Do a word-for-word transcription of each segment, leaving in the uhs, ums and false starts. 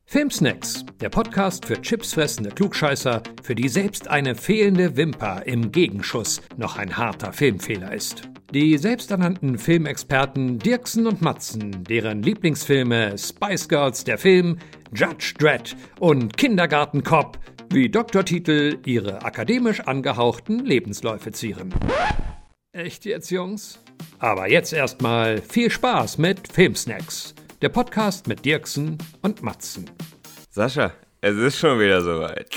Filmsnacks, der Podcast für chipsfressende Klugscheißer, für die selbst eine fehlende Wimper im Gegenschuss noch ein harter Filmfehler ist. Die selbsternannten Filmexperten Dirksen und Matzen, deren Lieblingsfilme Spice Girls der Film, Judge Dredd und Kindergarten Cop wie Doktortitel ihre akademisch angehauchten Lebensläufe zieren. Echt jetzt, Jungs? Aber jetzt erstmal viel Spaß mit Filmsnacks, der Podcast mit Dirksen und Matzen. Sascha, es ist schon wieder soweit.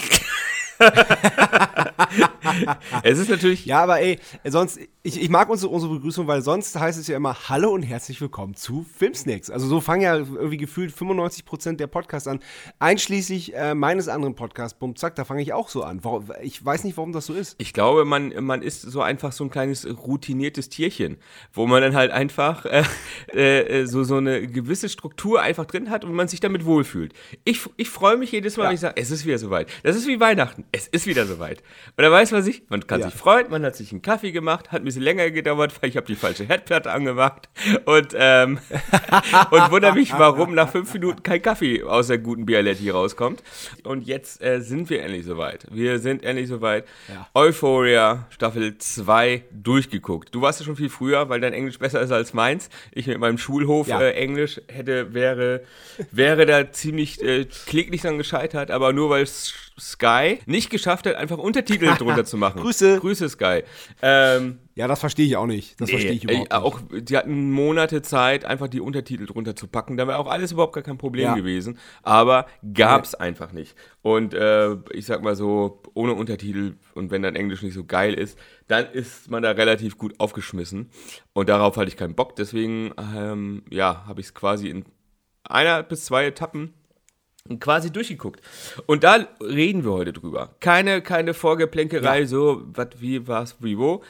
Es ist natürlich... Ja, aber ey, sonst, ich, ich mag unsere, unsere Begrüßung, weil sonst heißt es ja immer Hallo und herzlich willkommen zu Filmsnacks. Also so fangen ja irgendwie gefühlt fünfundneunzig Prozent der Podcasts an, einschließlich äh, meines anderen Podcasts, Bum Zack, da fange ich auch so an. Warum, ich weiß nicht, warum das so ist. Ich glaube, man, man ist so einfach so ein kleines routiniertes Tierchen, wo man dann halt einfach äh, äh, so, so eine gewisse Struktur einfach drin hat und man sich damit wohlfühlt. Ich, ich freue mich jedes Mal, ja. wenn ich sage, es ist wieder soweit. Das ist wie Weihnachten. Es ist wieder soweit. Und da weiß man sich, man kann ja. sich freuen, man hat sich einen Kaffee gemacht, hat ein bisschen länger gedauert, weil ich habe die falsche Herdplatte angemacht und, ähm, und wundere mich, warum nach fünf Minuten kein Kaffee aus der guten Bialetti rauskommt. Und jetzt äh, sind wir endlich soweit. Wir sind endlich soweit. Ja. Euphoria Staffel zwei durchgeguckt. Du warst ja schon viel früher, weil dein Englisch besser ist als meins. Ich mit meinem Schulhof ja. äh, Englisch hätte, wäre, wäre da ziemlich äh, kläglich dran gescheitert, aber nur weil es Sky nicht geschafft hat, einfach Untertitel drunter zu machen. Grüße. Grüße, Sky. Ähm, ja, das verstehe ich auch nicht. Das nee, verstehe ich überhaupt äh, auch, nicht. Die hatten Monate Zeit, einfach die Untertitel drunter zu packen. Da wäre auch alles überhaupt gar kein Problem ja. gewesen. Aber gab's ja. einfach nicht. Und äh, ich sag mal so, ohne Untertitel und wenn dann Englisch nicht so geil ist, dann ist man da relativ gut aufgeschmissen. Und darauf hatte ich keinen Bock. Deswegen, ähm, ja, habe ich es quasi in einer bis zwei Etappen quasi durchgeguckt. Und da reden wir heute drüber. Keine, keine Vorgeplänkerei, ja. so, was, wie, was, wie, wo.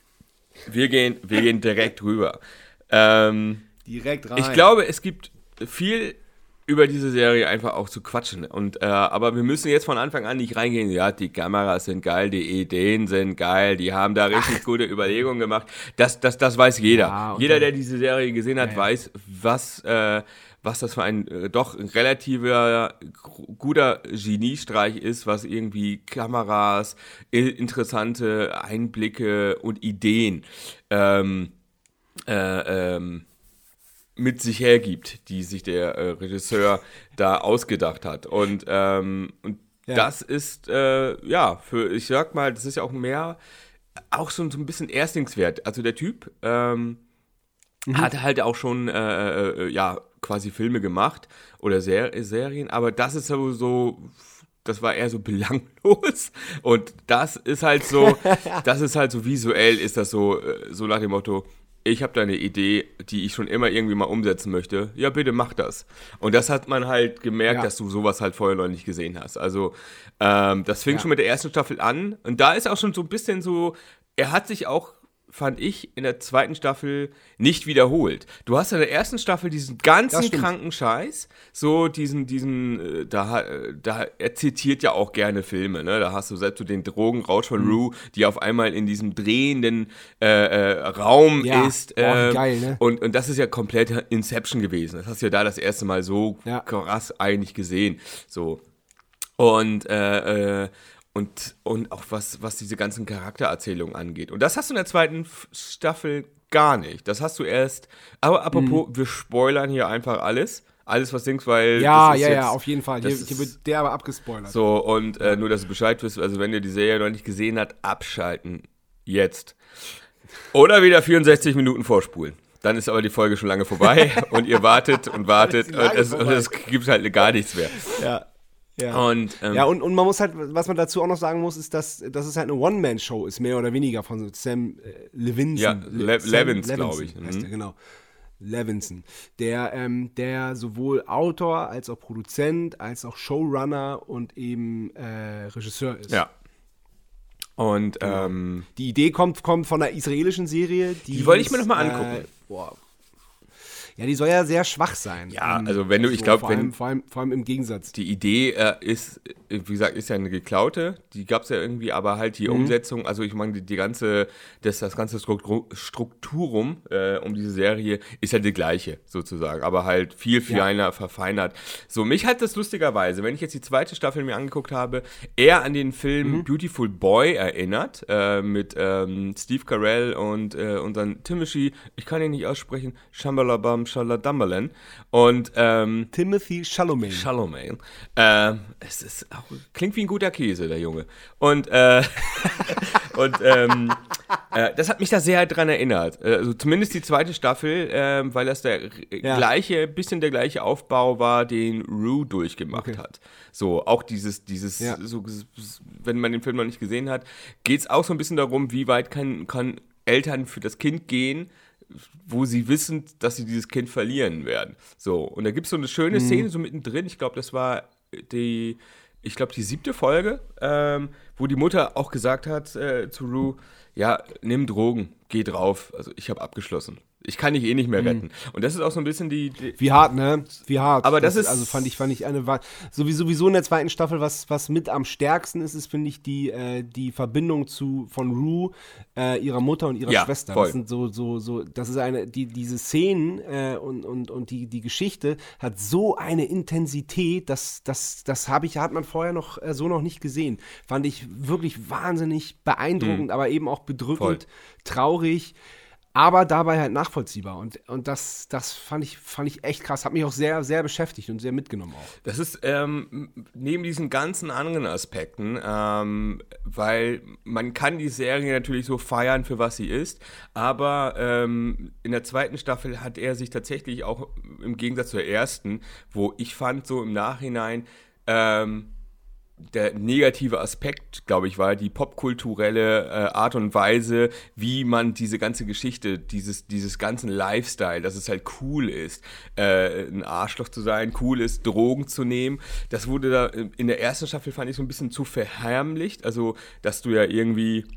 Wir gehen, wir gehen direkt rüber. Ähm, direkt rein. Ich glaube, es gibt viel über diese Serie einfach auch zu quatschen. Und, äh, aber wir müssen jetzt von Anfang an nicht reingehen, ja, die Kameras sind geil, die Ideen sind geil, die haben da richtig Ach. gute Überlegungen gemacht. Das, das, das weiß jeder. Ja, jeder, der diese Serie gesehen hat, ja, ja. weiß, was... Äh, was das für ein äh, doch relativer guter Geniestreich ist, was irgendwie Kameras, interessante Einblicke und Ideen ähm, äh, ähm, mit sich hergibt, die sich der äh, Regisseur da ausgedacht hat. Und, ähm, und ja. das ist, äh, ja, für, ich sag mal, das ist ja auch mehr, auch so, so ein bisschen Erstlingswert. Also der Typ ähm, mhm. hat halt auch schon, äh, äh, ja, quasi Filme gemacht oder Ser- Serien, aber das ist so, so, das war eher so belanglos und das ist halt so, das ist halt so visuell, ist das so, so nach dem Motto, ich habe da eine Idee, die ich schon immer irgendwie mal umsetzen möchte, ja bitte mach das. Und das hat man halt gemerkt, ja. dass du sowas halt vorher noch nicht gesehen hast. Also ähm, das fing ja. schon mit der ersten Staffel an und da ist auch schon so ein bisschen so, er hat sich auch, fand ich, in der zweiten Staffel nicht wiederholt. Du hast in der ersten Staffel diesen ganzen kranken Scheiß, so diesen, diesen, da, da, er zitiert ja auch gerne Filme, ne? Da hast du selbst so den Drogenrausch von mhm. Rue, die auf einmal in diesem drehenden äh, äh, Raum ja. ist. Äh, oh, geil, ne? und, und das ist ja komplett Inception gewesen. Das hast du ja da das erste Mal so ja. krass eigentlich gesehen. So. Und, äh, äh, Und, und auch was, was diese ganzen Charaktererzählungen angeht. Und das hast du in der zweiten F- Staffel gar nicht. Das hast du erst. Aber apropos, mhm. wir spoilern hier einfach alles. Alles, was Dings, weil. Ja, das ist ja, jetzt, ja, auf jeden Fall. Hier, hier wird der aber abgespoilert. So, und äh, nur, dass du Bescheid wisst, also wenn ihr die Serie noch nicht gesehen habt, abschalten. Jetzt. Oder wieder vierundsechzig Minuten vorspulen. Dann ist aber die Folge schon lange vorbei und ihr wartet und wartet und es, und es gibt halt gar nichts mehr. Ja. Ja, und, ähm, ja und, und man muss halt, was man dazu auch noch sagen muss, ist, dass, dass es halt eine One-Man-Show ist, mehr oder weniger, von Sam äh, Levinson. Ja, Le- Sam Levins, glaube ich. Heißt mhm. der, genau. Levinson. Der, ähm, der sowohl Autor als auch Produzent, als auch Showrunner und eben äh, Regisseur ist. Ja. Und genau. ähm, die Idee kommt, kommt von einer israelischen Serie. Die, die wollte ich mir nochmal angucken. Äh, boah. Ja, die soll ja sehr schwach sein. Ja, also wenn du, ich glaube, vor, wenn allem, vor, allem, vor allem im Gegensatz. die Idee äh, ist wie gesagt, ist ja eine geklaute, die gab es ja irgendwie, aber halt die mhm. Umsetzung, also ich meine, die, die ganze, das, das ganze Strukturum äh, um diese Serie ist ja die gleiche, sozusagen, aber halt viel, viel ja. feiner, verfeinert. So, mich hat das lustigerweise, wenn ich jetzt die zweite Staffel mir angeguckt habe, eher an den Film mhm. Beautiful Boy erinnert, äh, mit ähm, Steve Carell und äh, unseren Timothy, ich kann ihn nicht aussprechen, Shambalabam Shaladambalan und ähm, Timothy Chalamet. Chalamet. Äh, es ist auch, klingt wie ein guter Käse, der Junge. Und, äh, und ähm, äh, das hat mich da sehr dran erinnert. Also zumindest die zweite Staffel, äh, weil das der ja. gleiche, bisschen der gleiche Aufbau war, den Rue durchgemacht okay. hat. So, auch dieses, dieses, ja. so, wenn man den Film noch nicht gesehen hat, geht es auch so ein bisschen darum, wie weit kann, kann Eltern für das Kind gehen, wo sie wissen, dass sie dieses Kind verlieren werden. So, und da gibt es so eine schöne mhm. Szene so mittendrin, ich glaube, das war die, ich glaube, die siebte Folge, ähm, wo die Mutter auch gesagt hat äh, zu Rue, ja, nimm Drogen, geh drauf, also ich habe abgeschlossen. Ich kann dich eh nicht mehr mhm. retten. Und das ist auch so ein bisschen die, die Wie hart, ne? Wie hart. Aber das, das ist also fand ich fand ich eine sowieso sowieso in der zweiten Staffel, was was mit am stärksten ist, ist finde ich die äh, die Verbindung zu von Rue, äh, ihrer Mutter und ihrer ja, Schwester. Voll. Das sind so so so das ist eine die diese Szenen äh, und und und die die Geschichte hat so eine Intensität, dass das das habe ich hat man vorher noch äh, so noch nicht gesehen. Fand ich wirklich wahnsinnig beeindruckend, mhm. aber eben auch bedrückend, voll. Traurig. Aber dabei halt nachvollziehbar. Und, und das, das fand ich, fand ich echt krass. Hat mich auch sehr, sehr beschäftigt und sehr mitgenommen auch. Das ist ähm, neben diesen ganzen anderen Aspekten, ähm, weil man kann die Serie natürlich so feiern, für was sie ist, aber ähm, in der zweiten Staffel hat er sich tatsächlich auch im Gegensatz zur ersten, wo ich fand so im Nachhinein, ähm, der negative Aspekt, glaube ich, war die popkulturelle äh, Art und Weise, wie man diese ganze Geschichte, dieses, dieses ganzen Lifestyle, dass es halt cool ist, äh, ein Arschloch zu sein, cool ist, Drogen zu nehmen. Das wurde da in der ersten Staffel, fand ich, so ein bisschen zu verhärmlicht. Also, dass du ja irgendwie,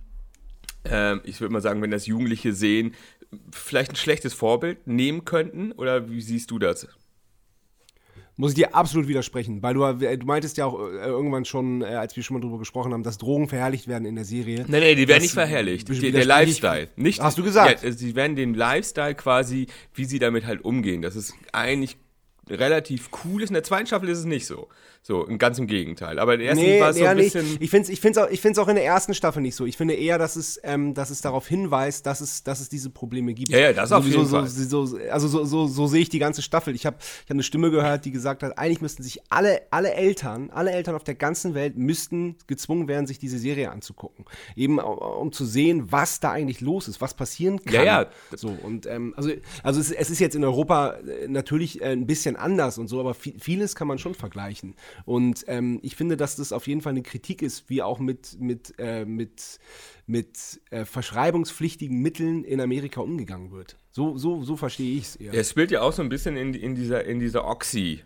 äh, ich würde mal sagen, wenn das Jugendliche sehen, vielleicht ein schlechtes Vorbild nehmen könnten. Oder wie siehst du das? Muss ich dir absolut widersprechen, weil du, du meintest ja auch äh, irgendwann schon, äh, als wir schon mal drüber gesprochen haben, dass Drogen verherrlicht werden in der Serie. Nee, nee, die werden nicht verherrlicht. Die, der Lifestyle. Nicht, hast du gesagt? Ja, sie werden den Lifestyle quasi, wie sie damit halt umgehen. Das ist eigentlich relativ cool ist. In der zweiten Staffel ist es nicht so. So, ganz im Gegenteil. Aber in der ersten nee, war es so ein bisschen... Nicht. Ich finde es ich find's auch, ich find's auch in der ersten Staffel nicht so. Ich finde eher, dass es, ähm, dass es darauf hinweist, dass es, dass es diese Probleme gibt. Ja, ja, das auf jeden so, Fall. So, so, also so, so, so sehe ich die ganze Staffel. Ich habe ich hab eine Stimme gehört, die gesagt hat, eigentlich müssten sich alle, alle Eltern, alle Eltern auf der ganzen Welt müssten gezwungen werden, sich diese Serie anzugucken. Eben um zu sehen, was da eigentlich los ist, was passieren kann. Ja, ja. So, und, ähm, also also es, es ist jetzt in Europa natürlich ein bisschen anders und so, aber vieles kann man schon vergleichen. Und ähm, ich finde, dass das auf jeden Fall eine Kritik ist, wie auch mit, mit, äh, mit, mit äh, verschreibungspflichtigen Mitteln in Amerika umgegangen wird. So, so, so verstehe ich es eher. Es spielt ja auch so ein bisschen in, in dieser, in dieser Oxy-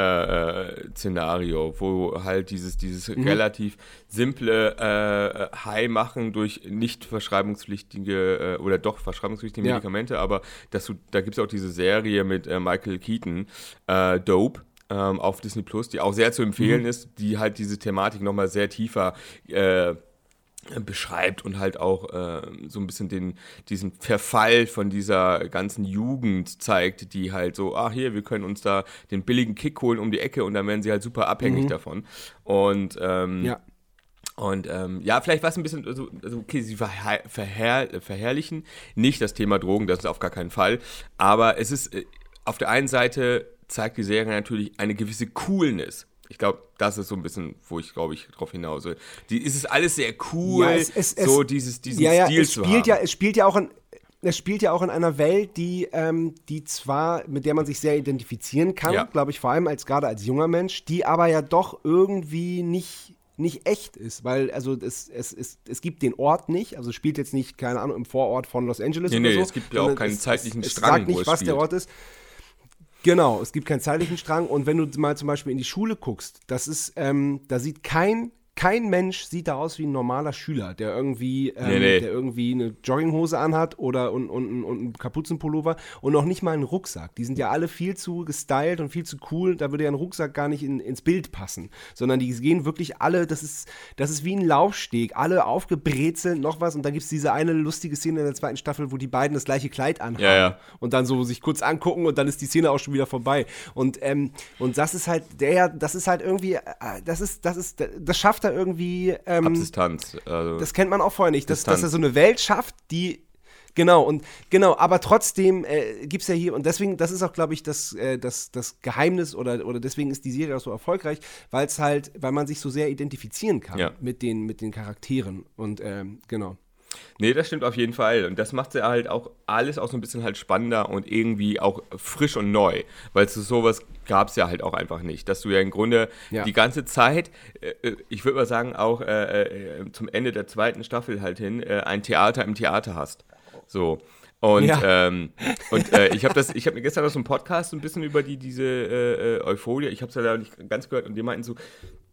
Äh, Szenario, wo halt dieses, dieses mhm. relativ simple äh, High-Machen durch nicht verschreibungspflichtige äh, oder doch verschreibungspflichtige ja. Medikamente, aber dass du, da gibt es auch diese Serie mit äh, Michael Keaton, äh, Dope, ähm, auf Disney Plus, die auch sehr zu empfehlen mhm. ist, die halt diese Thematik nochmal sehr tiefer äh, beschreibt und halt auch äh, so ein bisschen den, diesen Verfall von dieser ganzen Jugend zeigt, die halt so, ach hier, wir können uns da den billigen Kick holen um die Ecke und dann werden sie halt super abhängig mhm. davon. Und ähm, ja. Und ähm, ja, vielleicht war es ein bisschen, also, also okay, sie verher, verher, verherrlichen nicht das Thema Drogen, das ist auf gar keinen Fall, aber es ist, äh, auf der einen Seite zeigt die Serie natürlich eine gewisse Coolness. Ich glaube, das ist so ein bisschen, wo ich, glaube ich, drauf hinaus will. Die, ist es alles sehr cool, ja, es, es, so es, dieses, diesen ja, ja, Stil es zu spielt haben. Ja, es spielt ja auch in, es spielt ja auch in einer Welt, die, ähm, die zwar, mit der man sich sehr identifizieren kann, ja. glaube ich, vor allem als gerade als junger Mensch, die aber ja doch irgendwie nicht nicht echt ist, weil also es, es, es, es gibt den Ort nicht, also es spielt jetzt nicht, keine Ahnung, im Vorort von Los Angeles nee, oder nee, so. Es gibt ja auch keinen es, zeitlichen es, Strang, es sagt nicht, wo es was spielt. der Ort ist. Genau, es gibt keinen zeitlichen Strang und wenn du mal zum Beispiel in die Schule guckst, das ist, ähm, da sieht kein kein Mensch sieht da aus wie ein normaler Schüler, der irgendwie, ähm, nee, nee. der irgendwie eine Jogginghose anhat oder und, und, und einen Kapuzenpullover und noch nicht mal einen Rucksack. Die sind ja alle viel zu gestylt und viel zu cool, da würde ja ein Rucksack gar nicht in, ins Bild passen, sondern die gehen wirklich alle, das ist, das ist wie ein Laufsteg, alle aufgebrezelt, noch was und dann gibt es diese eine lustige Szene in der zweiten Staffel, wo die beiden das gleiche Kleid anhaben ja, ja. und dann so sich kurz angucken und dann ist die Szene auch schon wieder vorbei. Und, ähm, und das ist halt, der, das ist halt irgendwie, äh, das ist, das ist, das schafft er irgendwie. Ähm, Abdistanz. Also das kennt man auch vorher nicht, dass, dass er so eine Welt schafft, die. Genau, und genau, aber trotzdem äh, gibt es ja hier, und deswegen, das ist auch, glaube ich, das, äh, das, das Geheimnis oder, oder deswegen ist die Serie auch so erfolgreich, weil es halt, weil man sich so sehr identifizieren kann ja. mit den, mit den Charakteren. Und ähm, genau. Nee, das stimmt auf jeden Fall. Und das macht ja halt auch alles auch so ein bisschen halt spannender und irgendwie auch frisch und neu. Weil so sowas gab es ja halt auch einfach nicht. Dass du ja im Grunde ja. die ganze Zeit, äh, ich würde mal sagen, auch äh, äh, zum Ende der zweiten Staffel halt hin, äh, ein Theater im Theater hast. So. Und, ja. ähm, und äh, ich habe das, ich habe mir gestern aus so einem Podcast ein bisschen über die, diese äh, Euphoria, ich habe es ja leider nicht ganz gehört, und die meinten so,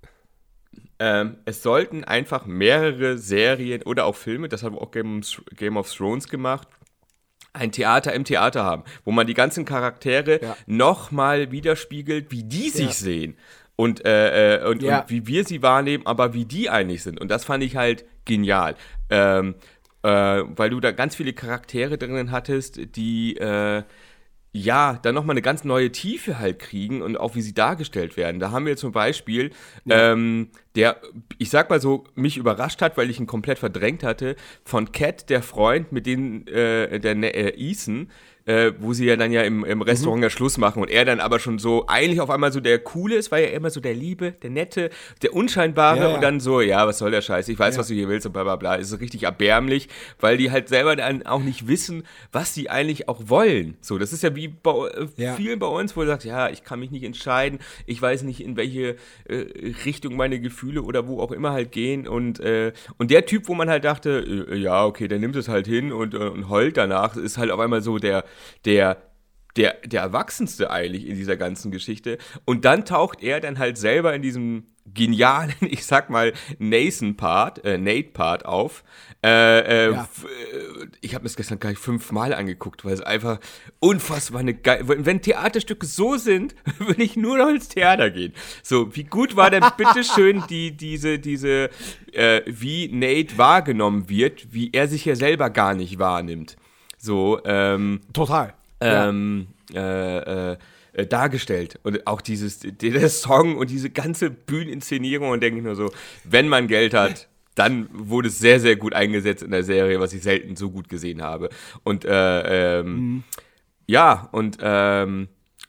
Ähm, es sollten einfach mehrere Serien oder auch Filme, das hat auch Game, Game of Thrones gemacht, ein Theater im Theater haben, wo man die ganzen Charaktere ja. nochmal widerspiegelt, wie die sich ja. sehen und, äh, und, ja. und wie wir sie wahrnehmen, aber wie die eigentlich sind. Und das fand ich halt genial, ähm, äh, weil du da ganz viele Charaktere drinnen hattest, die äh, ja, dann nochmal eine ganz neue Tiefe halt kriegen und auch wie sie dargestellt werden. Da haben wir zum Beispiel, ja. ähm, der, ich sag mal so, mich überrascht hat, weil ich ihn komplett verdrängt hatte, von Cat, der Freund, mit dem, äh, der äh, Ethan, äh, wo sie ja dann ja im, im Restaurant mhm. ja Schluss machen und er dann aber schon so eigentlich auf einmal so der Coole ist, war ja immer so der Liebe, der Nette, der Unscheinbare ja, ja. und dann so, ja, was soll der Scheiß, ich weiß, ja. was du hier willst und bla bla bla. Ist richtig erbärmlich, weil die halt selber dann auch nicht wissen, was die eigentlich auch wollen. So, das ist ja wie bei äh, ja. vielen bei uns, wo du sagst, ja, ich kann mich nicht entscheiden, ich weiß nicht, in welche äh, Richtung meine Gefühle oder wo auch immer halt gehen und, äh, und der Typ, wo man halt dachte, äh, ja, okay, der nimmt es halt hin und, äh, und heult danach, ist halt auf einmal so der der, der, der Erwachsenste eigentlich in dieser ganzen Geschichte. Und dann taucht er dann halt selber in diesem genialen, ich sag mal, Nathan-Part, äh, Nate-Part auf. Äh, äh, ja. f- ich habe mir das gestern gleich fünfmal angeguckt, weil es einfach unfassbar eine geile... Wenn Theaterstücke so sind, würde ich nur noch ins Theater gehen. So, wie gut war denn bitteschön die, diese, diese, äh, wie Nate wahrgenommen wird, wie er sich ja selber gar nicht wahrnimmt. So, ähm, Total. Ähm, ja. äh, äh, dargestellt. Und auch dieses, der Song und diese ganze Bühneninszenierung und denke ich nur so, wenn man Geld hat, dann wurde es sehr, sehr gut eingesetzt in der Serie, was ich selten so gut gesehen habe. Und, äh, ähm, mhm. ja, und, ähm,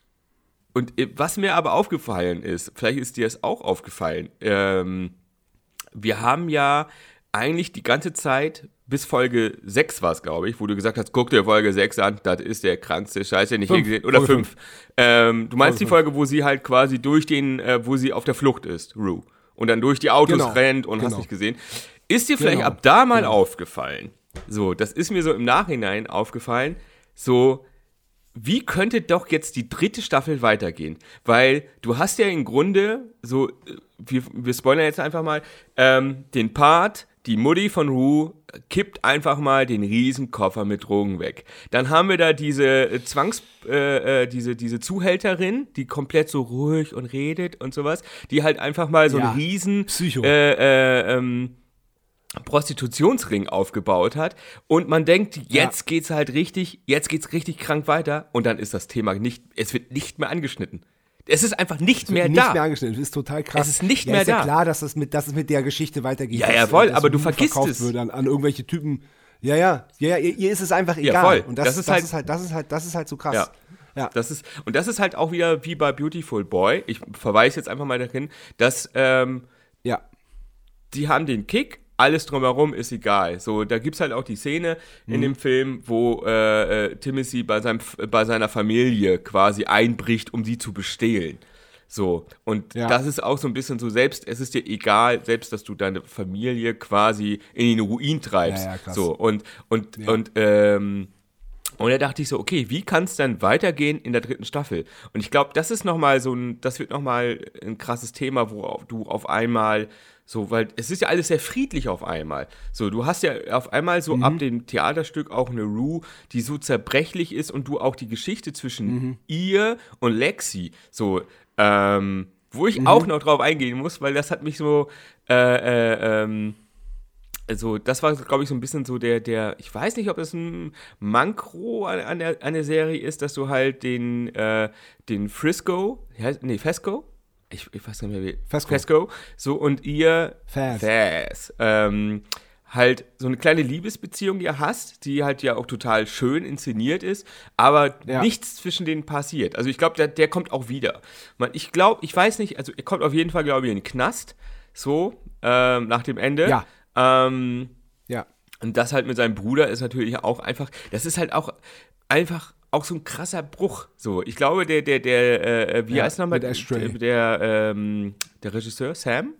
und was mir aber aufgefallen ist, vielleicht ist dir es auch aufgefallen, ähm, wir haben ja eigentlich die ganze Zeit, bis Folge sechs war es, glaube ich, wo du gesagt hast, guck dir Folge sechs an, das ist der krankste Scheiß, den ich je gesehen habe. Oder Folge fünf. Ähm, du meinst Folge die Folge, fünf. Wo sie halt quasi durch den, äh, wo sie auf der Flucht ist, Rue. Und dann durch die Autos genau. rennt und genau. hast nicht gesehen. Ist dir vielleicht genau. ab da mal genau. aufgefallen, so, das ist mir so im Nachhinein aufgefallen, so, wie könnte doch jetzt die dritte Staffel weitergehen? Weil du hast ja im Grunde so, wir, wir spoilern jetzt einfach mal, ähm, den Part, die Mutti von Rue kippt einfach mal den riesen Koffer mit Drogen weg. Dann haben wir da diese Zwangs, äh, diese, diese Zuhälterin, die komplett so ruhig und redet und sowas, die halt einfach mal so ja. einen riesen Psycho. Äh, äh, ähm, Prostitutionsring aufgebaut hat und man denkt, jetzt ja. geht's halt richtig, jetzt geht's richtig krank weiter und dann ist das Thema nicht, es wird nicht mehr angeschnitten. Es ist einfach nicht mehr nicht da. Nicht mehr angeschnitten, das ist total krass. Es ist nicht ja, mehr ist ja da. klar, dass es mit, dass es mit der Geschichte weitergeht. Ja, jawohl, aber du vergisst es. Wird an, an irgendwelche Typen. Ja, ja, ja, ihr, ihr ist es einfach egal. Ja, voll. Und das, das, ist, das halt, ist halt, das ist halt, das ist halt so krass. Ja. Ja. Das ist, und das ist halt auch wieder wie bei Beautiful Boy. Ich verweise jetzt einfach mal dahin, dass ähm, ja. die haben den Kick. Alles drumherum ist egal. So, da gibt's halt auch die Szene mhm. in dem Film, wo äh, äh, Timothy bei, seinem, bei seiner Familie quasi einbricht, um sie zu bestehlen. So, und ja. das ist auch so ein bisschen so, selbst, es ist dir egal, selbst, dass du deine Familie quasi in den Ruin treibst. Ja, ja, krass. So, und, und, ja. und, ähm, Und da dachte ich so, okay, wie kann es dann weitergehen in der dritten Staffel? Und ich glaube, das ist nochmal so ein, das wird nochmal ein krasses Thema, wo du auf einmal so, weil es ist ja alles sehr friedlich auf einmal. So, du hast ja auf einmal so mhm. ab dem Theaterstück auch eine Rue, die so zerbrechlich ist und du auch die Geschichte zwischen mhm. ihr und Lexi, so, ähm, wo ich mhm. auch noch drauf eingehen muss, weil das hat mich so, äh, äh, ähm, also das war, glaube ich, so ein bisschen so der, der, ich weiß nicht, ob das ein Mankro an, an, der, an der Serie ist, dass du halt den, äh, den Frisco, nee, Fesco, ich, ich weiß nicht mehr wie, Fesco, Fesco so und ihr Faz, Faz ähm, halt so eine kleine Liebesbeziehung ihr hast, die halt ja auch total schön inszeniert ist, aber ja. nichts zwischen denen passiert. Also ich glaube, der, der kommt auch wieder. Man, ich glaube, ich weiß nicht, also er kommt auf jeden Fall, glaube ich, in den Knast, so, ähm, nach dem Ende. Ja. Ähm, ja. Und das halt mit seinem Bruder ist natürlich auch einfach, das ist halt auch einfach auch so ein krasser Bruch. So, ich glaube, der, der, der, äh, wie ja, heißt nochmal? Der, der, ähm, der Regisseur, Sam?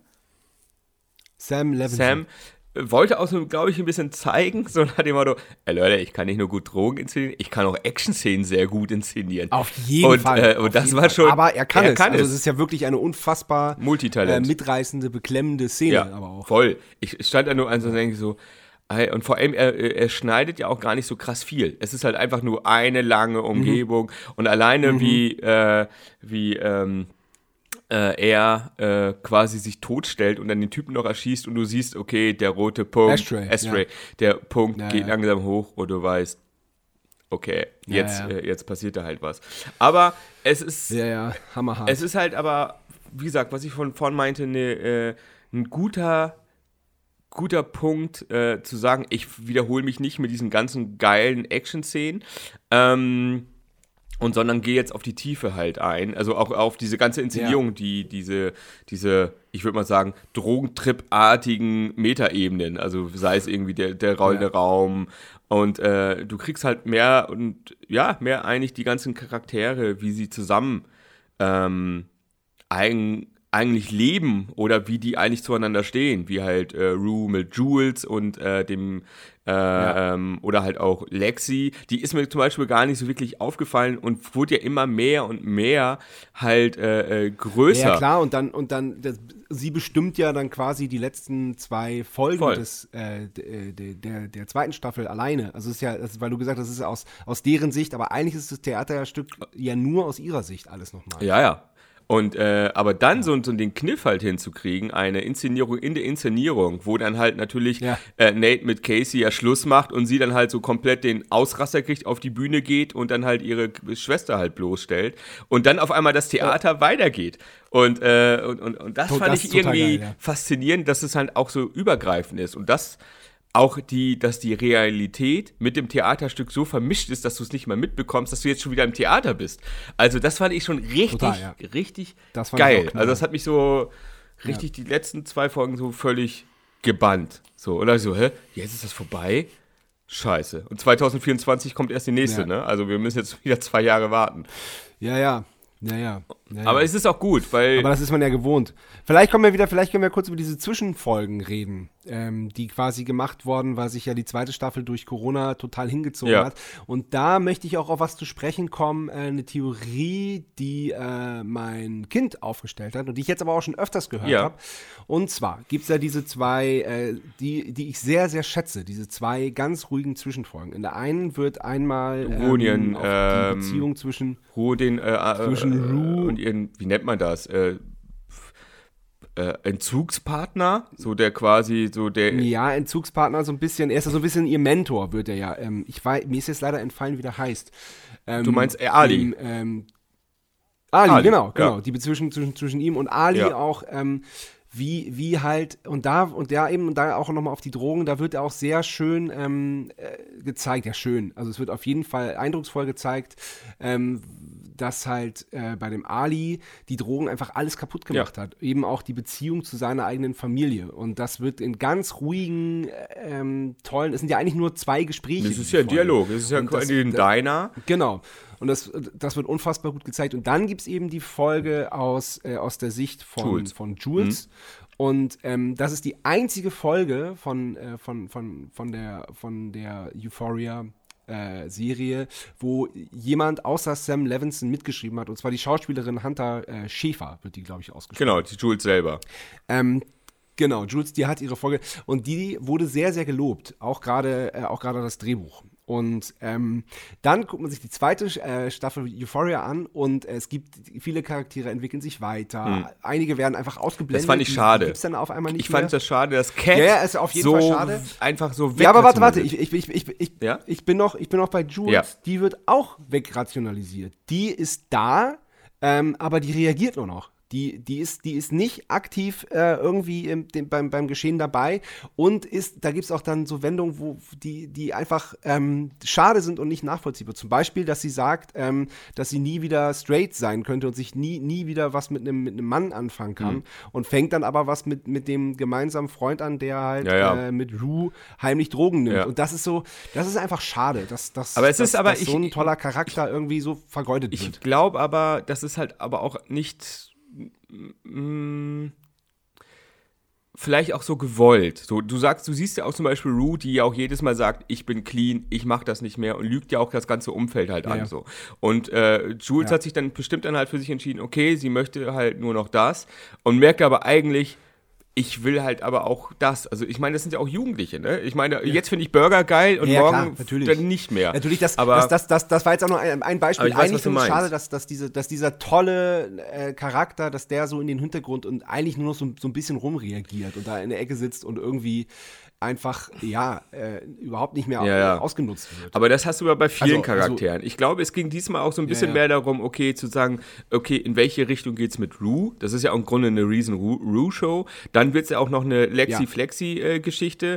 Sam Levinson. Sam wollte auch so, glaube ich, ein bisschen zeigen, so nach dem Motto, ey Leute, ich kann nicht nur gut Drogen inszenieren, ich kann auch Action-Szenen sehr gut inszenieren. Auf jeden und, Fall. Äh, und das war Fall. schon. Aber er kann er es. Kann also es. es ist ja wirklich eine unfassbar Multitalent. Äh, mitreißende, beklemmende Szene. Ja, aber auch. Voll. Ich stand da nur an so und denke so, und vor allem, er, er schneidet ja auch gar nicht so krass viel. Es ist halt einfach nur eine lange Umgebung mhm. und alleine mhm. wie, äh, wie, ähm, Äh, er äh, quasi sich totstellt und dann den Typen noch erschießt und du siehst, okay, der rote Punkt, Ashtray, Ashtray ja. der Punkt ja, geht ja. langsam hoch und du weißt, okay, jetzt, ja, ja. Äh, jetzt passiert da halt was. Aber es ist, ja, ja, hammerhart. Es ist halt aber, wie gesagt, was ich von vorn meinte, ne, äh, ein guter, guter Punkt äh, zu sagen, ich wiederhole mich nicht mit diesen ganzen geilen Action-Szenen, ähm, und sondern gehe jetzt auf die Tiefe halt ein, also auch auf diese ganze Inszenierung, ja. die diese, diese, ich würde mal sagen, Drogentrip-artigen Metaebenen, also sei es irgendwie der, der rollende ja. Raum und äh, du kriegst halt mehr und ja, mehr eigentlich die ganzen Charaktere, wie sie zusammen ähm, eigen, eigentlich leben oder wie die eigentlich zueinander stehen, wie halt äh, Rue mit Jules und äh, dem Äh, ja. ähm, oder halt auch Lexi, die ist mir zum Beispiel gar nicht so wirklich aufgefallen und wurde ja immer mehr und mehr halt äh, äh, größer. Ja klar, und dann, und dann das, sie bestimmt ja dann quasi die letzten zwei Folgen des, äh, der, der, der zweiten Staffel alleine. Also es ist ja, das, weil du gesagt hast, das ist aus, aus deren Sicht, aber eigentlich ist das Theaterstück ja nur aus ihrer Sicht alles nochmal. Ja, ja. Und, äh, aber dann so, so den Kniff halt hinzukriegen, eine Inszenierung in der Inszenierung, wo dann halt natürlich ja. äh, Nate mit Casey ja Schluss macht und sie dann halt so komplett den Ausraster kriegt, auf die Bühne geht und dann halt ihre Schwester halt bloßstellt und dann auf einmal das Theater ja. weitergeht. Und, äh, und, und, und das oh, fand das ich irgendwie geil, ja. faszinierend, dass es halt auch so übergreifend ist und das auch die, dass die Realität mit dem Theaterstück so vermischt ist, dass du es nicht mal mitbekommst, dass du jetzt schon wieder im Theater bist. Also das fand ich schon richtig, Total, ja. richtig geil. Also das hat mich so richtig ja. die letzten zwei Folgen so völlig gebannt. So, oder so, hä? Jetzt ist das vorbei? Scheiße. Und zwanzig vierundzwanzig kommt erst die nächste, ja. ne? Also wir müssen jetzt wieder zwei Jahre warten. Ja, ja. Ja, ja. ja, Aber ja. es ist auch gut, weil... Aber das ist man ja gewohnt. Vielleicht kommen wir wieder, vielleicht können wir kurz über diese Zwischenfolgen reden, ähm, die quasi gemacht wurden, weil sich ja die zweite Staffel durch Corona total hingezogen ja. hat. Und da möchte ich auch auf was zu sprechen kommen, äh, eine Theorie, die äh, mein Kind aufgestellt hat und die ich jetzt aber auch schon öfters gehört ja. habe. Und zwar gibt es ja diese zwei, äh, die, die ich sehr, sehr schätze, diese zwei ganz ruhigen Zwischenfolgen. In der einen wird einmal ähm, Runien, auf die ähm, Beziehung zwischen, Rudin, äh, zwischen Rue und ihren, wie nennt man das? Äh, äh, Entzugspartner, so der quasi, so der... Ja, Entzugspartner so ein bisschen, er ist ja so ein bisschen ihr Mentor, wird er ja. Ähm, ich weiß, mir ist jetzt leider entfallen, wie der heißt. Ähm, du meinst äh, Ali? Dem, ähm, Ali, Ali, genau, genau. Ja. Die Beziehung zwischen, zwischen ihm und Ali ja. auch, ähm, wie, wie halt, und da, und da eben, und da auch nochmal auf die Drogen, da wird er auch sehr schön ähm, äh, gezeigt, ja schön, also es wird auf jeden Fall eindrucksvoll gezeigt, ähm, dass halt äh, bei dem Ali die Drogen einfach alles kaputt gemacht ja. hat. Eben auch die Beziehung zu seiner eigenen Familie. Und das wird in ganz ruhigen, ähm, tollen, es sind ja eigentlich nur zwei Gespräche. Das ist ja ein Dialog, es ist ja quasi ein Diner. Genau. Und das, das wird unfassbar gut gezeigt. Und dann gibt es eben die Folge aus, äh, aus der Sicht von Jules. Von Jules. Mhm. Und ähm, das ist die einzige Folge von, äh, von, von, von, der, von der Euphoria äh, Serie, wo jemand außer Sam Levinson mitgeschrieben hat, und zwar die Schauspielerin Hunter äh, Schäfer, wird die, glaube ich, ausgesprochen. Genau, die Jules selber. Ähm, genau, Jules, die hat ihre Folge, und die wurde sehr, sehr gelobt, auch gerade äh, auch gerade das Drehbuch. Und ähm, dann guckt man sich die zweite äh, Staffel Euphoria an und äh, es gibt viele Charaktere entwickeln sich weiter. Hm. Einige werden einfach ausgeblendet. Das fand ich schade. Die gibt's dann auf einmal nicht ich fand mehr. das schade, dass Cat ja, ja, ist auf jeden so Fall schade. einfach so weg. Ja, aber warte, warte, ich, ich, ich, ich, ich, ja? ich, bin noch, ich bin noch bei Jules. Ja. Die wird auch wegrationalisiert. Die ist da, ähm, aber die reagiert nur noch. Die, die, ist, die ist nicht aktiv äh, irgendwie im, dem, beim, beim Geschehen dabei und ist, da gibt es auch dann so Wendungen, wo die, die einfach ähm, schade sind und nicht nachvollziehbar. Zum Beispiel, dass sie sagt, ähm, dass sie nie wieder straight sein könnte und sich nie, nie wieder was mit einem mit einem Mann anfangen kann, mhm. und fängt dann aber was mit, mit dem gemeinsamen Freund an, der halt ja, ja. Äh, mit Rue heimlich Drogen nimmt. Ja. Und das ist so, das ist einfach schade, dass, dass, aber es dass, ist aber dass ich, so ein toller Charakter ich, irgendwie so vergeudet ich wird. Ich glaube aber, das ist halt aber auch nicht vielleicht auch so gewollt. So, du sagst, du siehst ja auch zum Beispiel Rue, die ja auch jedes Mal sagt, ich bin clean, ich mach das nicht mehr und lügt ja auch das ganze Umfeld halt ja, an. ja. So. Und äh, Jules ja. hat sich dann bestimmt dann halt für sich entschieden, okay, sie möchte halt nur noch das und merkt aber eigentlich, ich will halt aber auch das. Also ich meine, das sind ja auch Jugendliche, ne? Ich meine, ja. jetzt finde ich Burger geil und ja, morgen klar, dann nicht mehr. Natürlich, das, aber, das, das, das, das war jetzt auch noch ein, ein Beispiel. ich weiß, eigentlich finde ich es meinst. schade, dass, dass, diese, dass dieser tolle äh, Charakter, dass der so in den Hintergrund und eigentlich nur noch so, so ein bisschen rumreagiert und da in der Ecke sitzt und irgendwie einfach, ja, äh, überhaupt nicht mehr ja, ja. ausgenutzt wird. Aber das hast du ja bei vielen also, Charakteren. Also, ich glaube, es ging diesmal auch so ein bisschen ja, ja. mehr darum, okay, zu sagen, okay, in welche Richtung geht's mit Rue? Das ist ja auch im Grunde eine Reason Rue-Show. Dann wird es ja auch noch eine Lexi-Flexi-Geschichte,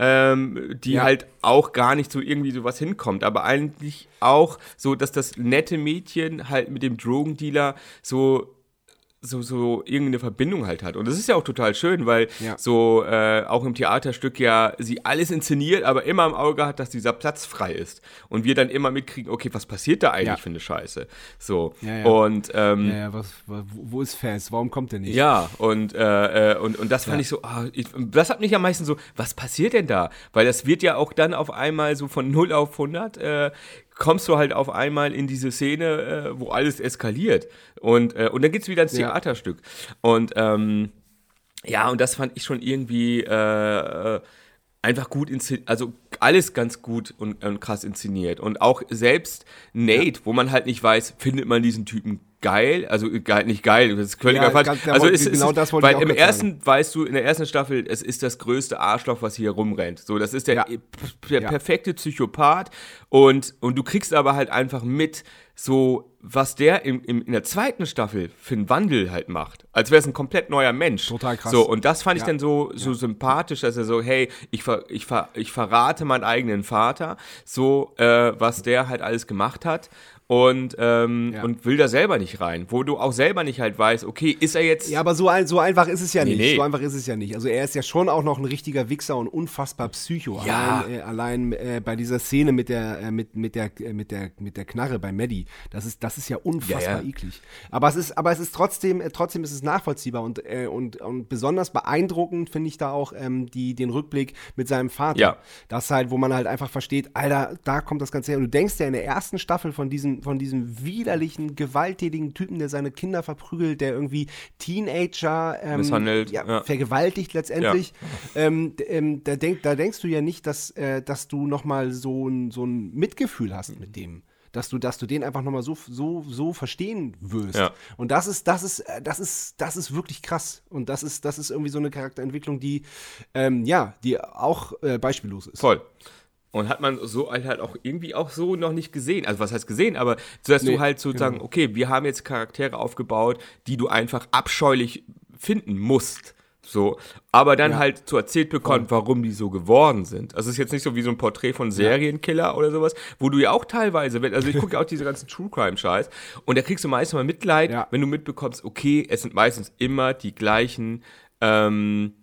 ähm, die ja. halt auch gar nicht so irgendwie sowas hinkommt. Aber eigentlich auch so, dass das nette Mädchen halt mit dem Drogendealer so so, so irgendeine Verbindung halt hat. Und das ist ja auch total schön, weil ja. so äh, auch im Theaterstück ja sie alles inszeniert, aber immer im Auge hat, dass dieser Platz frei ist. Und wir dann immer mitkriegen, okay, was passiert da eigentlich ja. für eine Scheiße? So. Ja, ja. Und ähm, ja, ja, was, wo, wo ist Faz? Warum kommt der nicht? Ja, und, äh, und, und das fand ja. ich so, ah, ich, das hat mich am meisten so, was passiert denn da? Weil das wird ja auch dann auf einmal so von null auf hundert äh, kommst du halt auf einmal in diese Szene, äh, wo alles eskaliert. Und, äh, und dann geht's wieder ins ja. Theaterstück. Und ähm, ja, und das fand ich schon irgendwie äh, einfach gut inszeniert, also alles ganz gut und, und krass inszeniert. Und auch selbst Nate, ja. wo man halt nicht weiß, findet man diesen Typen geil, also geil, nicht geil, das ist völliger ja, Quatsch. Ganz, also wollte, es, genau es, das wollte weil ich auch im ersten sagen. weißt du, in der ersten Staffel, es ist das größte Arschloch, was hier rumrennt. So, das ist der, ja. der ja. perfekte Psychopath und, und du kriegst aber halt einfach mit, so, was der im, im, in der zweiten Staffel für einen Wandel halt macht. Als wäre es ein komplett neuer Mensch. Total krass. So, und das fand ich ja. dann so, so ja. sympathisch, dass er so, hey, ich, ver, ich, ver, ich verrate meinen eigenen Vater, so, äh, was der halt alles gemacht hat. Und, ähm, ja. und will da selber nicht rein, wo du auch selber nicht halt weißt, okay, ist er jetzt... Ja, aber so, ein, so einfach ist es ja nicht. Nee, nee. So einfach ist es ja nicht. Also er ist ja schon auch noch ein richtiger Wichser und unfassbar Psycho. Ja. Allein, äh, allein äh, bei dieser Szene mit der, äh, mit, mit, der, äh, mit, der, mit der Knarre bei Maddie, das ist, das ist ja unfassbar ja, ja. eklig. Aber es ist, aber es ist trotzdem, äh, trotzdem ist es nachvollziehbar und, äh, und, und besonders beeindruckend finde ich da auch ähm, die, den Rückblick mit seinem Vater. Ja. Das halt, wo man halt einfach versteht, Alter, da kommt das Ganze her. Und du denkst ja in der ersten Staffel von diesem, von diesem widerlichen, gewalttätigen Typen, der seine Kinder verprügelt, der irgendwie Teenager ähm, misshandelt, ja, ja. vergewaltigt letztendlich. Ja. Ähm, ähm, da, denk, da denkst du ja nicht, dass, äh, dass du nochmal so ein, so ein Mitgefühl hast mit dem. Dass du, dass du den einfach nochmal so, so, so verstehen wirst. Ja. Und das ist, das ist, das ist, das ist wirklich krass. Und das ist, das ist irgendwie so eine Charakterentwicklung, die, ähm, ja, die auch äh, beispiellos ist. Voll. Und hat man so halt auch irgendwie auch so noch nicht gesehen. Also was heißt gesehen, aber so, dass nee, du halt sozusagen, genau. okay, wir haben jetzt Charaktere aufgebaut, die du einfach abscheulich finden musst. So, aber dann ja. halt zu erzählt bekommen, Voll. warum die so geworden sind. Also es ist jetzt nicht so wie so ein Porträt von Serienkiller ja. oder sowas, wo du ja auch teilweise, also ich gucke ja auch diese ganzen True-Crime-Scheiß und da kriegst du meistens mal Mitleid, ja. wenn du mitbekommst, okay, es sind meistens immer die gleichen, ähm,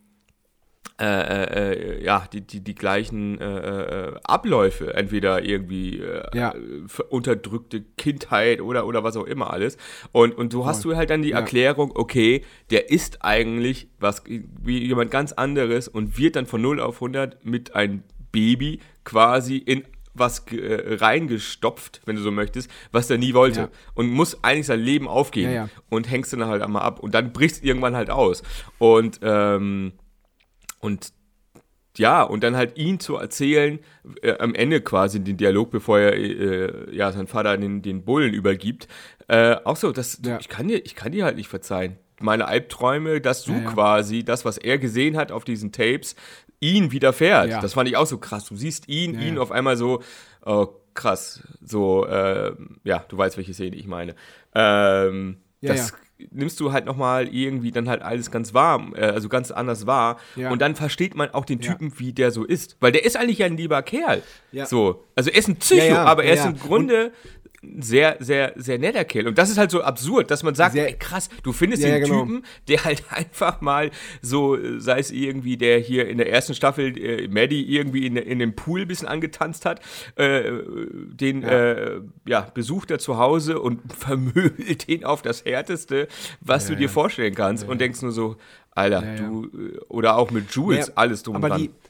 Äh, äh, ja, die, die, die gleichen äh, Abläufe, entweder irgendwie äh, ja. unterdrückte Kindheit oder, oder was auch immer alles. Und, und so hast du halt dann die ja. Erklärung, okay, der ist eigentlich was wie jemand ganz anderes und wird dann von null auf hundert mit einem Baby quasi in was äh, reingestopft, wenn du so möchtest, was der nie wollte. Ja. Und muss eigentlich sein Leben aufgeben. Ja, ja. Und hängst dann halt einmal ab. Und dann brichst irgendwann halt aus. Und, ähm, und ja, und dann halt ihn zu erzählen, äh, am Ende quasi den Dialog, bevor er äh, ja, seinen Vater den, den Bullen übergibt, äh, auch so, das, Ja. ich, kann dir, ich kann dir halt nicht verzeihen. Meine Albträume, dass du Ja, ja. quasi das, was er gesehen hat auf diesen Tapes, ihn widerfährt. Ja. Das fand ich auch so krass. Du siehst ihn, Ja, ihn ja. auf einmal so, oh, krass, so, äh, ja, du weißt, welche Szene ich meine. Ähm, Ja, das ja. nimmst du halt nochmal irgendwie dann halt alles ganz warm, äh, also ganz anders wahr. Ja. Und dann versteht man auch den Ja. Typen, wie der so ist. Weil der ist eigentlich ein lieber Kerl. Ja. So. Also er ist ein Psycho, Ja, ja, aber er ja, ist im ja. Grunde ein sehr, sehr, sehr netter Kerl. Und das ist halt so absurd, dass man sagt, Sehr- ey, krass, du findest Ja, den ja, genau. Typen, der halt einfach mal so, äh, sei es irgendwie, der hier in der ersten Staffel äh, Maddie irgendwie in, in dem Pool ein bisschen angetanzt hat, äh, den Ja. Äh, ja, besucht er zu Hause und vermöbelt den auf das Härteste, was Ja, du dir ja. vorstellen kannst und denkst nur so, Alter, Ja, ja. du, äh, oder auch mit Jules, Ja, alles drum und aber dran. die,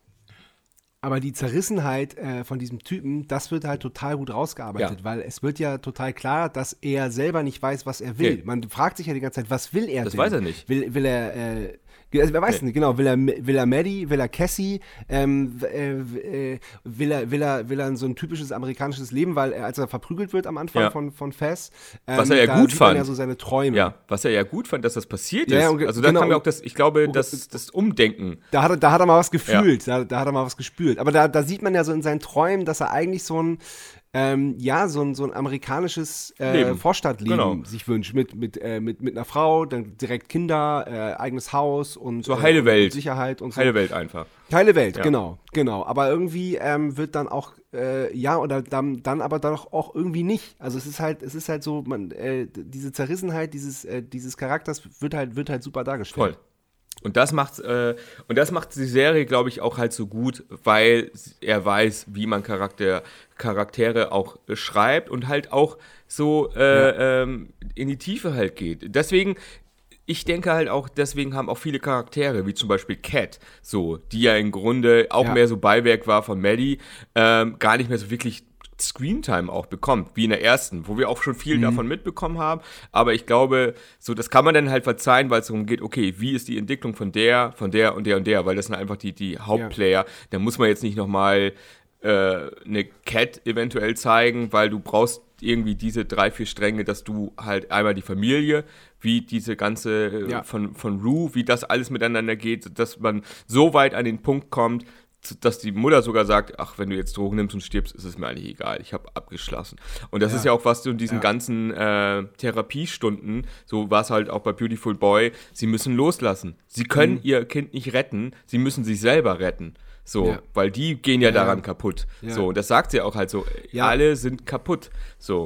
aber die Zerrissenheit äh, von diesem Typen, das wird halt total gut rausgearbeitet, Ja. weil es wird ja total klar, dass er selber nicht weiß, was er will. Nee. Man fragt sich ja die ganze Zeit, was will er Das denn? weiß er nicht. Will, will er, äh, also wer weiß Nee. nicht, genau, will er, will er Maddie, will er Cassie, ähm, w- äh, äh, will, er, will, er, will er so ein typisches amerikanisches Leben, weil er, als er verprügelt wird am Anfang Ja. von, von Fez, ähm, Was er ja da gut sieht man fand. ja so seine Träume. Ja, was er ja gut fand, dass das passiert Ja, ist. ja, und ge- also da genau, kam ja auch und- das, ich glaube, und- das, das Umdenken. Da hat, er, da hat er mal was gefühlt, da, da hat er mal was gespürt. Aber da, da sieht man ja so in seinen Träumen, dass er eigentlich so ein, ähm, ja, so ein, so ein amerikanisches äh, Leben. Vorstadtleben Genau. sich wünscht. Mit, mit, äh, mit, mit einer Frau, dann direkt Kinder, äh, eigenes Haus und So äh, heile und Welt. Sicherheit und so. Heile Welt einfach. Heile Welt, Ja. genau, genau. Aber irgendwie ähm, wird dann auch, äh, ja, oder dann, dann aber doch auch irgendwie nicht. Also es ist halt, es ist halt so, man, äh, diese Zerrissenheit dieses, äh, dieses Charakters wird halt, wird halt super dargestellt. Voll. Und das macht äh, und das macht die Serie, glaube ich, auch halt so gut, weil er weiß, wie man Charakter, Charaktere auch äh, schreibt und halt auch so äh, ähm, in die Tiefe halt geht. Deswegen, ich denke halt auch, deswegen haben auch viele Charaktere, wie zum Beispiel Cat, so, die ja im Grunde auch Ja. mehr so Beiwerk war von Maddie, ähm, gar nicht mehr so wirklich Screentime auch bekommt, wie in der ersten, wo wir auch schon viel davon mitbekommen haben, aber ich glaube, so das kann man dann halt verzeihen, weil es darum geht, okay, wie ist die Entwicklung von der, von der und der und der, weil das sind einfach die, die Hauptplayer, da muss man jetzt nicht nochmal äh, eine Cat eventuell zeigen, weil du brauchst irgendwie diese drei, vier Stränge, dass du halt einmal die Familie, wie diese ganze äh, Ja. von, von Rue, wie das alles miteinander geht, dass man so weit an den Punkt kommt, dass die Mutter sogar sagt, ach, wenn du jetzt Drogen nimmst und stirbst, ist es mir eigentlich egal, ich habe abgeschlossen. Und das Ja. ist ja auch, was du in diesen Ja. ganzen äh, Therapiestunden, so war es halt auch bei Beautiful Boy, sie müssen loslassen. Sie können Mhm. ihr Kind nicht retten, sie müssen sich selber retten. So, Ja. weil die gehen ja, Ja. daran kaputt. Ja. So, und das sagt sie auch halt so, Ja. alle sind kaputt. So,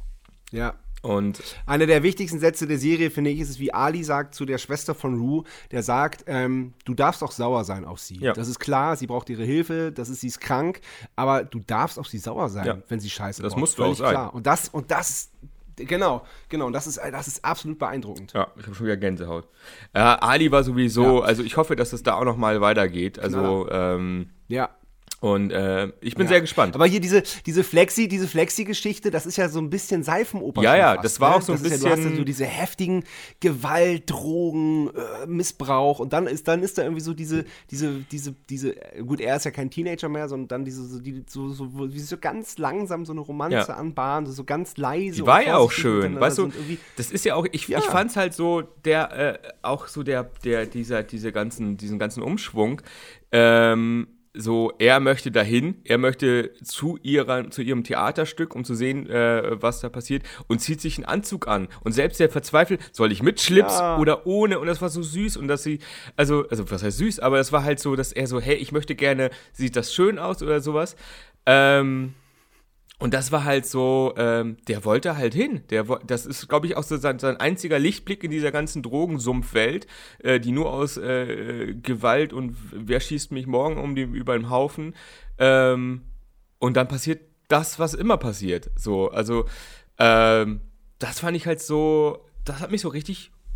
Ja. und Einer der wichtigsten Sätze der Serie, finde ich, ist es, wie Ali sagt zu der Schwester von Rue, der sagt, ähm, du darfst auch sauer sein auf sie. Ja. Das ist klar, sie braucht ihre Hilfe, das ist, sie ist krank, aber du darfst auf sie sauer sein, Ja. wenn sie Scheiße Das baut. musst du Völlig auch sein. klar. Und das, und das, genau, genau, und das ist, das ist absolut beeindruckend. ja, ich habe schon wieder Gänsehaut. Äh, Ali war sowieso, Ja. also ich hoffe, dass es da auch nochmal weitergeht. Also, ähm, Ja. und äh, ich bin Ja. sehr gespannt. Aber hier diese, diese Flexi, diese Flexi-Geschichte, das ist ja so ein bisschen Seifenoper. Ja, schon ja, fast, das war ne? auch so ein Das ist ja, du hast ja bisschen- so diese heftigen Gewalt, Drogen, äh, Missbrauch und dann ist, dann ist da irgendwie so diese, diese, diese, diese, äh, gut, er ist ja kein Teenager mehr, sondern dann diese, so, die, so, so, wo- wie sie so ganz langsam so eine Romanze Ja. anbahnen, so, so ganz leise. Die und war ja auch vorsichtig schön, miteinander weißt du, sind irgendwie- das ist ja auch, ich, Ja. ich fand's halt so, der, äh, auch so der, der, dieser, diese ganzen, diesen ganzen Umschwung, ähm, so, er möchte dahin, er möchte zu ihrer, zu ihrem Theaterstück, um zu sehen, äh, was da passiert, und zieht sich einen Anzug an. Und selbst der verzweifelt, soll ich mit Schlips Ja. oder ohne? Und das war so süß. Und dass sie, also, also was heißt süß, aber es war halt so, dass er so, hey, ich möchte gerne, sieht das schön aus oder sowas. Ähm, Und das war halt so, ähm, der wollte halt hin. Der, wo- das ist, glaube ich, auch so sein, sein einziger Lichtblick in dieser ganzen Drogensumpfwelt, äh, die nur aus äh, Gewalt und wer schießt mich morgen um den, über den Haufen. Ähm, und dann passiert das, was immer passiert. So, also, ähm, das fand ich halt so, das hat mich so richtig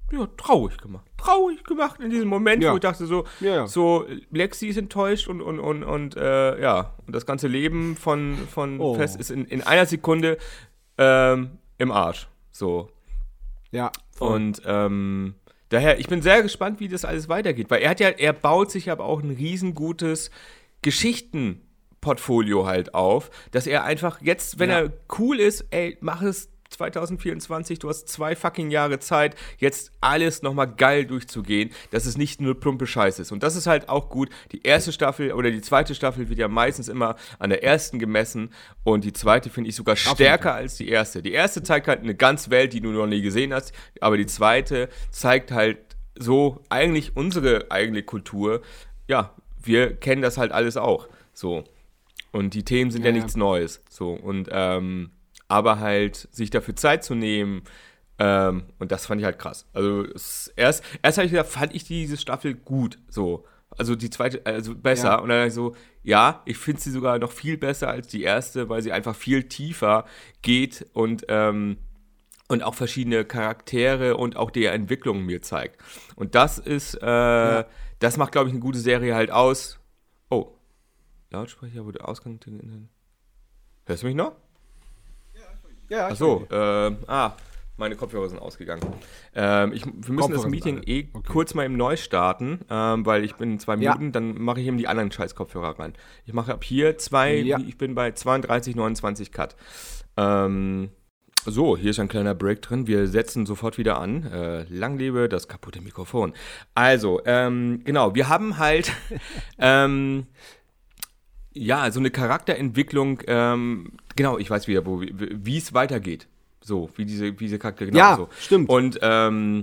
ja, traurig gemacht. Traurig gemacht in diesem Moment, Ja. wo ich dachte so, Ja, ja. so Lexi ist enttäuscht und, und, und, und äh, ja, und das ganze Leben von, von Oh. Fest ist in, in einer Sekunde ähm, im Arsch. So. Ja. voll. Und ähm, daher, ich bin sehr gespannt, wie das alles weitergeht, weil er hat ja, er baut sich aber auch ein riesengutes Geschichtenportfolio halt auf, dass er einfach jetzt, wenn Ja. er cool ist, ey, mach es zwanzig vierundzwanzig, du hast zwei fucking Jahre Zeit, jetzt alles nochmal geil durchzugehen, dass es nicht nur plumpe Scheiße ist. Und das ist halt auch gut. Die erste Staffel oder die zweite Staffel wird ja meistens immer an der ersten gemessen und die zweite finde ich sogar stärker als die erste. Die erste zeigt halt eine ganze Welt, die du noch nie gesehen hast, aber die zweite zeigt halt so eigentlich unsere eigene Kultur. Ja, wir kennen das halt alles auch. So. Und die Themen sind ja, Ja, ja. nichts Neues. So. Und, ähm, aber halt sich dafür Zeit zu nehmen, ähm, und das fand ich halt krass. Also es, erst, erst habe ich gedacht, fand ich diese Staffel gut, so. Also die zweite, also besser. Ja. Und dann dachte ich so, ja, ich finde sie sogar noch viel besser als die erste, weil sie einfach viel tiefer geht und, ähm, und auch verschiedene Charaktere und auch die Entwicklung mir zeigt. Und das ist, äh, Ja. das macht, glaube ich, eine gute Serie halt aus. Oh, Lautsprecher wurde Ausgang. Hörst du mich noch? Ja, Ach so, äh, ah, meine Kopfhörer sind ausgegangen. Ähm, ich, wir müssen Kopfhörer das sind Meeting alle. eh Okay. kurz mal eben neu starten, ähm, weil ich bin in zwei Ja. Minuten, dann mache ich eben die anderen scheiß Kopfhörer rein. Ich mache ab hier zwei, Ja. ich bin bei zweiunddreißig neunundzwanzig Cut. Ähm, so, hier ist ein kleiner Break drin. Wir setzen sofort wieder an. Äh, lang lebe das kaputte Mikrofon. Also, ähm, genau, wir haben halt ähm, ja, so eine Charakterentwicklung, ähm, genau, ich weiß wieder, wo, wie es weitergeht. So, wie diese, wie diese Charakter, genau Ja, so. stimmt. Und, ähm,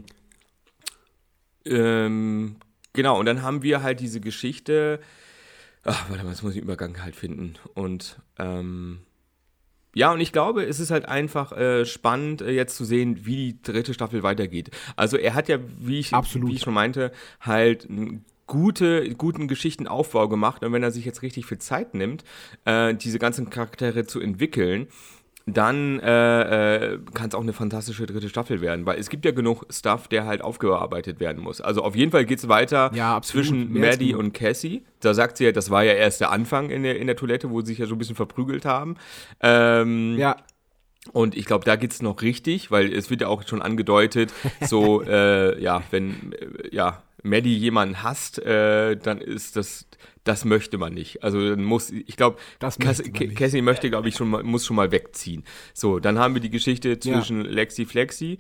ähm, genau, und dann haben wir halt diese Geschichte, ach, warte mal, jetzt muss ich den Übergang halt finden. Und, ähm, ja, und ich glaube, es ist halt einfach äh, spannend, äh, jetzt zu sehen, wie die dritte Staffel weitergeht. Also er hat ja, wie ich, Absolut. wie ich schon meinte, halt einen gute, guten Geschichtenaufbau gemacht. Und wenn er sich jetzt richtig viel Zeit nimmt, äh, diese ganzen Charaktere zu entwickeln, dann äh, äh, kann es auch eine fantastische dritte Staffel werden. Weil es gibt ja genug Stuff, der halt aufgearbeitet werden muss. Also auf jeden Fall geht es weiter Ja, absolut. zwischen Mehr als Maddie genug. und Cassie. Da sagt sie ja, das war ja erst der Anfang in der, in der Toilette, wo sie sich ja so ein bisschen verprügelt haben. Ähm, Ja, Und ich glaube, da geht's noch richtig, weil es wird ja auch schon angedeutet, so, äh, ja, wenn, äh, ja, Maddie jemanden hasst, äh, dann ist das, das möchte man nicht. Also dann muss, ich glaube, Das Cass- möchte man nicht. Cassie möchte, glaube ich, schon mal, muss schon mal wegziehen. So, dann haben wir die Geschichte zwischen Lexi Flexi.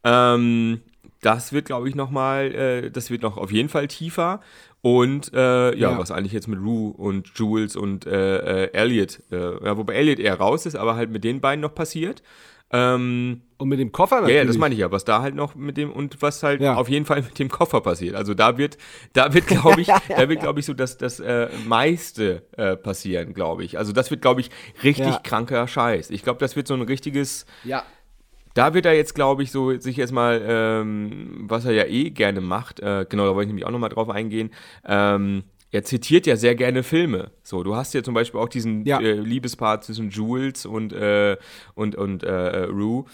Ähm, das wird, glaube ich, noch mal, äh, das wird noch auf jeden Fall tiefer. Und äh, ja, Ja. was eigentlich jetzt mit Rue und Jules und äh, äh, Elliot, äh, ja, wobei Elliot eher raus ist, aber halt mit den beiden noch passiert. Ähm, und mit dem Koffer ja, natürlich. ja, das meine ich ja, was da halt noch mit dem und was halt Ja. auf jeden Fall mit dem Koffer passiert. Also da wird, da wird, glaube ich, da wird, glaube ich, so das, das äh, meiste äh, passieren, glaube ich. Also das wird, glaube ich, richtig Ja. kranker Scheiß. Ich glaube, das wird so ein richtiges, Ja. da wird er jetzt, glaube ich, so sich erstmal, ähm, was er ja eh gerne macht, äh, genau, da wollte ich nämlich auch nochmal drauf eingehen, ähm, er zitiert ja sehr gerne Filme. So, du hast ja zum Beispiel auch diesen Ja. äh, Liebespaar zwischen Jules und, äh, und, und äh, Rue,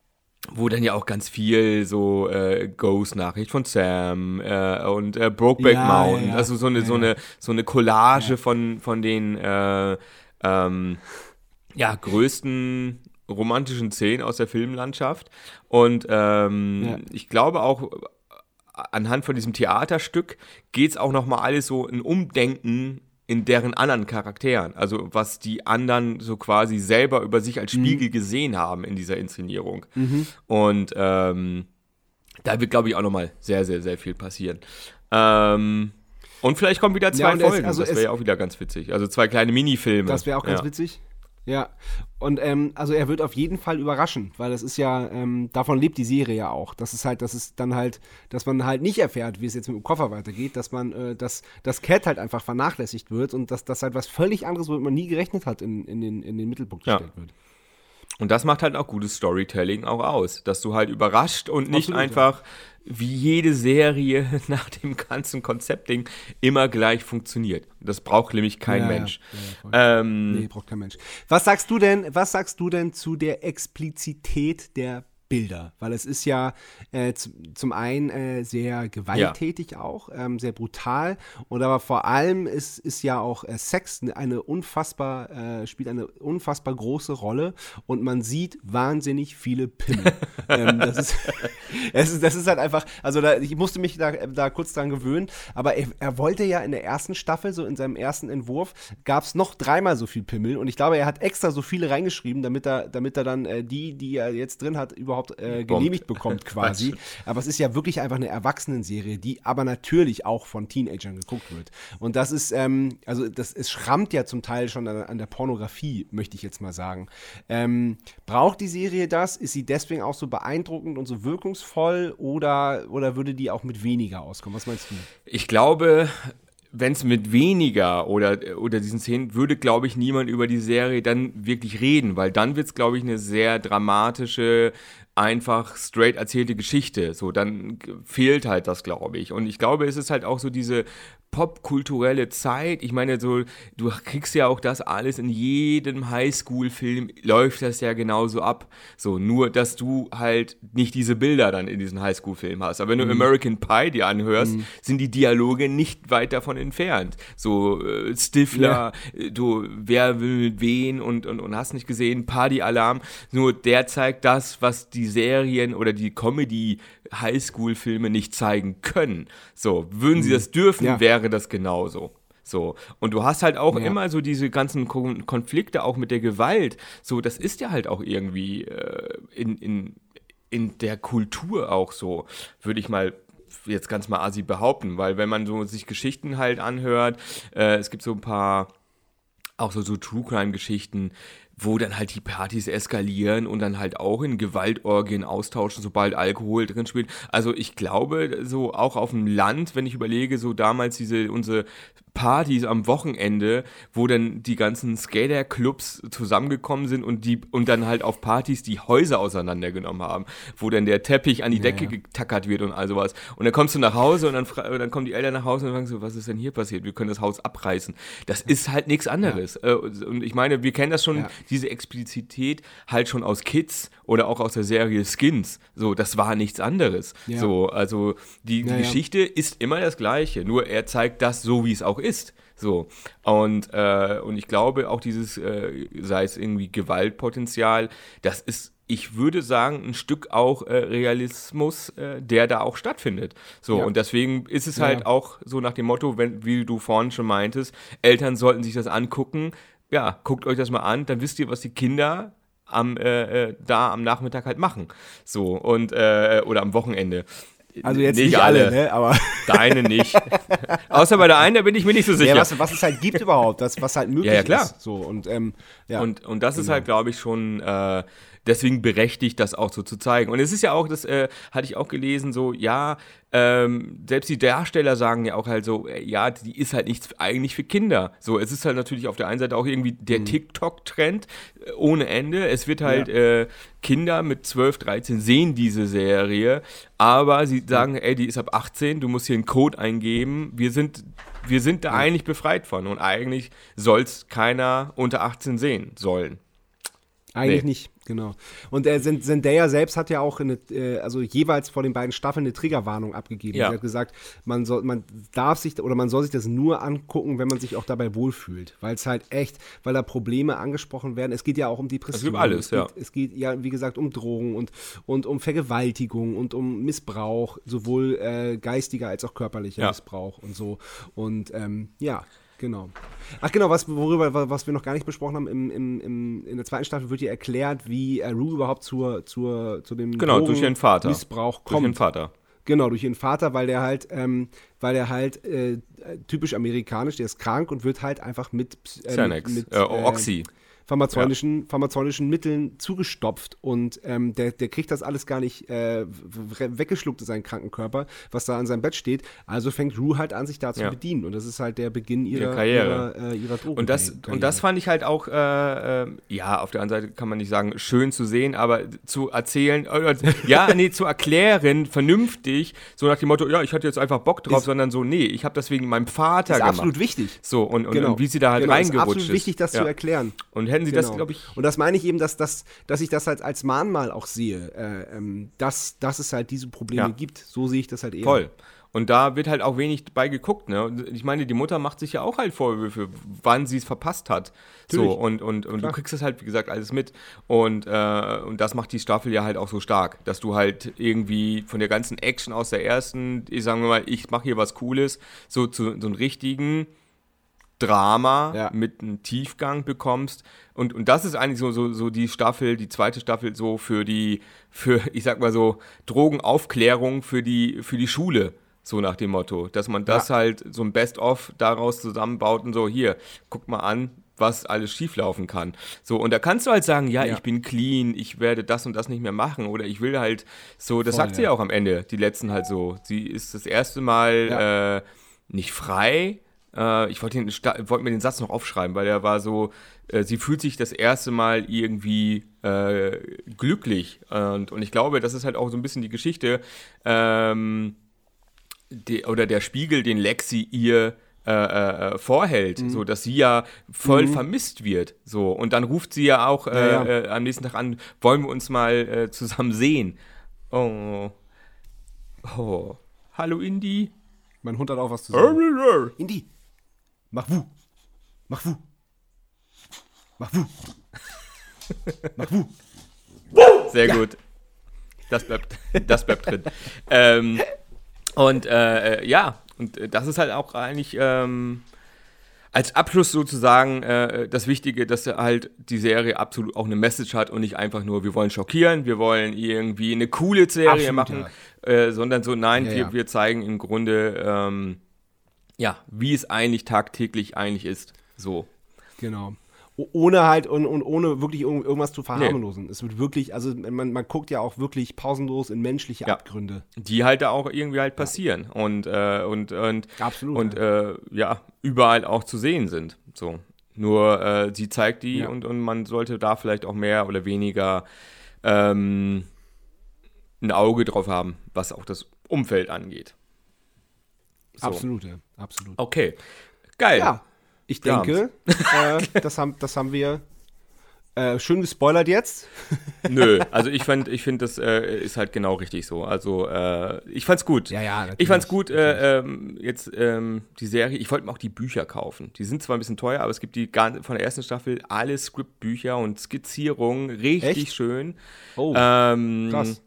wo dann ja auch ganz viel so äh, Ghost-Nachricht von Sam äh, und äh, Brokeback Ja, Mountain, ja, ja. also so eine, Ja, so ja. eine, so eine Collage von, von den äh, ähm, ja, größten romantischen Szenen aus der Filmlandschaft. Und ähm, Ja. ich glaube auch, anhand von diesem Theaterstück geht es auch nochmal alles so ein Umdenken in deren anderen Charakteren. Also was die anderen so quasi selber über sich als Spiegel gesehen haben in dieser Inszenierung. Und ähm, da wird, glaube ich, auch nochmal sehr, sehr, sehr viel passieren. Ähm, und vielleicht kommen wieder zwei Ja, und es- Folgen. also das es- wäre ja auch wieder ganz witzig. Also zwei kleine Minifilme. Das wäre auch ganz ja. witzig. Ja, und ähm, also er wird auf jeden Fall überraschen, weil das ist ja, ähm, davon lebt die Serie ja auch. Das ist halt, das ist dann halt, dass man halt nicht erfährt, wie es jetzt mit dem Koffer weitergeht, dass man, äh, dass das Cat halt einfach vernachlässigt wird und dass das halt was völlig anderes, womit man nie gerechnet hat, in, in, den, in den Mittelpunkt Ja. gestellt wird. Und das macht halt auch gutes Storytelling auch aus, dass du halt überrascht und nicht Absolut, einfach wie jede Serie nach dem ganzen Konzeptding immer gleich funktioniert. Das braucht nämlich kein Ja, ja. Mensch. Ja, ja, voll. Ähm, Nee, braucht kein Mensch. Was sagst du denn, was sagst du denn zu der Explizität der Bilder, weil es ist ja äh, z- zum einen äh, sehr gewalttätig ja. auch, ähm, sehr brutal und aber vor allem ist, ist ja auch äh, Sex eine unfassbar, äh, spielt eine unfassbar große Rolle und man sieht wahnsinnig viele Pimmel. ähm, das, ist, es ist, das ist halt einfach, also da, ich musste mich da, da kurz dran gewöhnen, aber er, er wollte ja in der ersten Staffel, so in seinem ersten Entwurf, gab es noch dreimal so viel Pimmel und ich glaube, er hat extra so viele reingeschrieben, damit er, damit er dann äh, die, die er jetzt drin hat, überhaupt Äh, genehmigt bekommt quasi. Aber es ist ja wirklich einfach eine Erwachsenenserie, die aber natürlich auch von Teenagern geguckt wird. Und das ist, ähm, also das, es schrammt ja zum Teil schon an, an der Pornografie, möchte ich jetzt mal sagen. Ähm, braucht die Serie das? Ist sie deswegen auch so beeindruckend und so wirkungsvoll oder, oder würde die auch mit weniger auskommen? Was meinst du? Ich glaube, wenn es mit weniger oder, oder diesen Szenen würde, glaube ich, niemand über die Serie dann wirklich reden, weil dann wird es, glaube ich, eine sehr dramatische, einfach straight erzählte Geschichte. So, dann fehlt halt das, glaube ich. Und ich glaube, es ist halt auch so diese popkulturelle Zeit. Ich meine, so, du kriegst ja auch das alles in jedem Highschool-Film, läuft das ja genauso ab. So, nur, dass du halt nicht diese Bilder dann in diesen Highschool-Filmen hast. Aber wenn du mhm. American Pie dir anhörst, mhm. sind die Dialoge nicht weit davon entfernt. So, äh, Stifler, ja. du, wer will mit wen und, und, und hast nicht gesehen, Party-Alarm. Nur der zeigt das, was die Serien oder die Comedy-Highschool-Filme nicht zeigen können. So, würden mhm. sie das dürfen, ja. wäre das genauso. So. Und du hast halt auch ja. immer so diese ganzen Kon- Konflikte auch mit der Gewalt. So, das ist ja halt auch irgendwie äh, in, in, in der Kultur auch so, würde ich mal jetzt ganz mal assi behaupten, weil wenn man so sich Geschichten halt anhört, äh, es gibt so ein paar auch so, so True-Crime-Geschichten, wo dann halt die Partys eskalieren und dann halt auch in Gewaltorgien austauschen, sobald Alkohol drin spielt. Also ich glaube, so auch auf dem Land, wenn ich überlege, so damals diese unsere Partys am Wochenende, wo dann die ganzen Skater-Clubs zusammengekommen sind und die und dann halt auf Partys die Häuser auseinandergenommen haben, wo dann der Teppich an die ja, Decke ja. getackert wird und all sowas. Und dann kommst du nach Hause und dann, fra- dann kommen die Eltern nach Hause und sagen so, was ist denn hier passiert? Wir können das Haus abreißen. Das ist halt nichts anderes. Ja. Und ich meine, wir kennen das schon, ja. diese Explizität halt schon aus Kids oder auch aus der Serie Skins. So, das war nichts anderes. Ja. So, also die, die ja, Geschichte ja. ist immer das Gleiche, nur er zeigt das so, wie es auch ist. So. Und, äh, und ich glaube auch dieses, äh, sei es irgendwie Gewaltpotenzial, das ist, ich würde sagen, ein Stück auch äh, Realismus, äh, der da auch stattfindet. So, ja. Und deswegen ist es halt ja. auch so nach dem Motto, wenn, wie du vorhin schon meintest, Eltern sollten sich das angucken. Ja, guckt euch das mal an, dann wisst ihr, was die Kinder am, äh, äh, da am Nachmittag halt machen. So, und, äh, oder am Wochenende. Also jetzt nicht, nicht alle, alle, ne? Aber deine nicht. Außer bei der einen, da bin ich mir nicht so sicher. Ja, was, was es halt gibt überhaupt, das, was halt möglich ja, ja, klar. ist. So, und, ähm, ja. und, und das genau. ist halt, glaube ich, schon äh, deswegen berechtigt, das auch so zu zeigen. Und es ist ja auch, das äh, hatte ich auch gelesen, so, ja, ähm, selbst die Darsteller sagen ja auch halt so, äh, ja, die ist halt nichts eigentlich für Kinder. So, es ist halt natürlich auf der einen Seite auch irgendwie der mhm. TikTok-Trend äh, ohne Ende. Es wird halt, ja. äh, Kinder mit zwölf, dreizehn sehen diese Serie, aber sie sagen, ey, die ist ab achtzehn, du musst hier einen Code eingeben. Wir sind, wir sind da ja. eigentlich befreit von und eigentlich soll es keiner unter achtzehn sehen sollen. Eigentlich nee. nicht, genau. Und äh, Zendaya selbst hat ja auch eine, äh, also jeweils vor den beiden Staffeln eine Triggerwarnung abgegeben. Ja. Sie hat gesagt, man soll, man darf sich oder man soll sich das nur angucken, wenn man sich auch dabei wohlfühlt, weil es halt echt, weil da Probleme angesprochen werden. Es geht ja auch um Depressionen. Es gibt alles, es ja. Geht, es geht ja, wie gesagt, um Drogen und und um Vergewaltigung und um Missbrauch, sowohl äh, geistiger als auch körperlicher ja. Missbrauch und so. Und ähm, ja. Genau. Ach genau, was, worüber, was wir noch gar nicht besprochen haben, im, im, im, in der zweiten Staffel wird dir erklärt, wie äh, Rue überhaupt zur, zur, zu dem genau, durch ihren Vater. Missbrauch kommt. Durch ihren Vater. Genau, durch ihren Vater, weil der halt, ähm, weil der halt äh, typisch amerikanisch, der ist krank und wird halt einfach mit, äh, Xanax, mit, mit äh, Oxy. pharmazeutischen, ja. pharmazeutischen Mitteln zugestopft und ähm, der, der kriegt das alles gar nicht äh, weggeschluckt in seinen kranken Körper, was da an seinem Bett steht. Also fängt Rue halt an, sich da zu ja. bedienen und das ist halt der Beginn ihrer, Karriere. ihrer, äh, ihrer Drogen. Und das, und das fand ich halt auch, äh, äh, ja, auf der anderen Seite kann man nicht sagen, schön zu sehen, aber zu erzählen, äh, ja, nee, zu erklären, vernünftig, so nach dem Motto, ja, ich hatte jetzt einfach Bock drauf, ist, sondern so, nee, ich habe das wegen meinem Vater ist gemacht. Absolut wichtig. So, und, und, genau. und wie sie da halt genau, reingerutscht ist. Absolut wichtig, das ja. zu erklären. Und hätten sie genau. das, glaube ich... Und das meine ich eben, dass, dass, dass ich das halt als Mahnmal auch sehe, äh, ähm, dass, dass es halt diese Probleme Ja. gibt. So sehe ich das halt eher. Voll. Und da wird halt auch wenig bei geguckt, ne? Und ich meine, die Mutter macht sich ja auch halt Vorwürfe, wann sie es verpasst hat. Natürlich. So, und, und, und du kriegst das halt, wie gesagt, alles mit. Und, äh, und das macht die Staffel ja halt auch so stark, dass du halt irgendwie von der ganzen Action aus der ersten, ich sagen wir mal, ich mache hier was Cooles, so zu so einen richtigen Drama Ja. mit einem Tiefgang bekommst. Und, und das ist eigentlich so, so, so die Staffel, die zweite Staffel so für die, für, ich sag mal so, Drogenaufklärung für die, für die Schule. So nach dem Motto, dass man das Ja. halt so ein Best-of daraus zusammenbaut und so, hier, guck mal an, was alles schieflaufen kann. So, und da kannst du halt sagen, ja, Ja. ich bin clean, ich werde das und das nicht mehr machen oder ich will halt so, das Voll, sagt sie ja. ja auch am Ende, die letzten halt so. Sie ist das erste Mal Ja. äh, nicht frei. Äh, ich wollte wollt mir den Satz noch aufschreiben, weil der war so, äh, sie fühlt sich das erste Mal irgendwie äh, glücklich. Und, und ich glaube, das ist halt auch so ein bisschen die Geschichte, ähm, Die, oder der Spiegel, den Lexi ihr äh, äh, vorhält, Mhm. so dass sie ja voll Mhm. vermisst wird. So. Und dann ruft sie ja auch äh, Ja, ja. Äh, am nächsten Tag an, wollen wir uns mal äh, zusammen sehen. Oh. Oh. Hallo Indy. Mein Hund hat auch was zu sagen. Sehr Indy, mach Wu. Mach Wu. Mach Wu. Mach Wu. gut. Das bleibt, das bleibt drin. ähm, und äh, ja, und das ist halt auch eigentlich ähm, als Abschluss sozusagen äh, das Wichtige, dass halt die Serie absolut auch eine Message hat und nicht einfach nur, wir wollen schockieren, wir wollen irgendwie eine coole Serie Absolut, machen, äh, sondern so, nein, Ja, wir, ja. wir zeigen im Grunde, ähm, ja, wie es eigentlich tagtäglich eigentlich ist. So. Genau. O- Ohne halt und, und ohne wirklich irg- irgendwas zu verharmlosen. Es wird wirklich, also man, man guckt ja auch wirklich pausenlos in menschliche Ja. Abgründe. Die halt da auch irgendwie halt passieren und, äh, und, und, Absolut. und ja. äh, ja, überall auch zu sehen sind. So. Nur äh, sie zeigt die Ja. und, und man sollte da vielleicht auch mehr oder weniger ähm, ein Auge drauf haben, was auch das Umfeld angeht. So. Absolut, ja. Absolut. Okay, geil. Ja, ich denke, äh, das, haben, das haben wir äh, schön gespoilert jetzt. Nö, also ich fand, ich finde, das äh, ist halt genau richtig so. Also äh, ich fand's gut. Ja, ja, natürlich, Ich fand's gut, äh, ähm, jetzt ähm, die Serie, ich wollte mir auch die Bücher kaufen. Die sind zwar ein bisschen teuer, aber es gibt die gan- von der ersten Staffel alle Skriptbücher und Skizzierungen, richtig Echt? schön. Oh, Ähm, krass.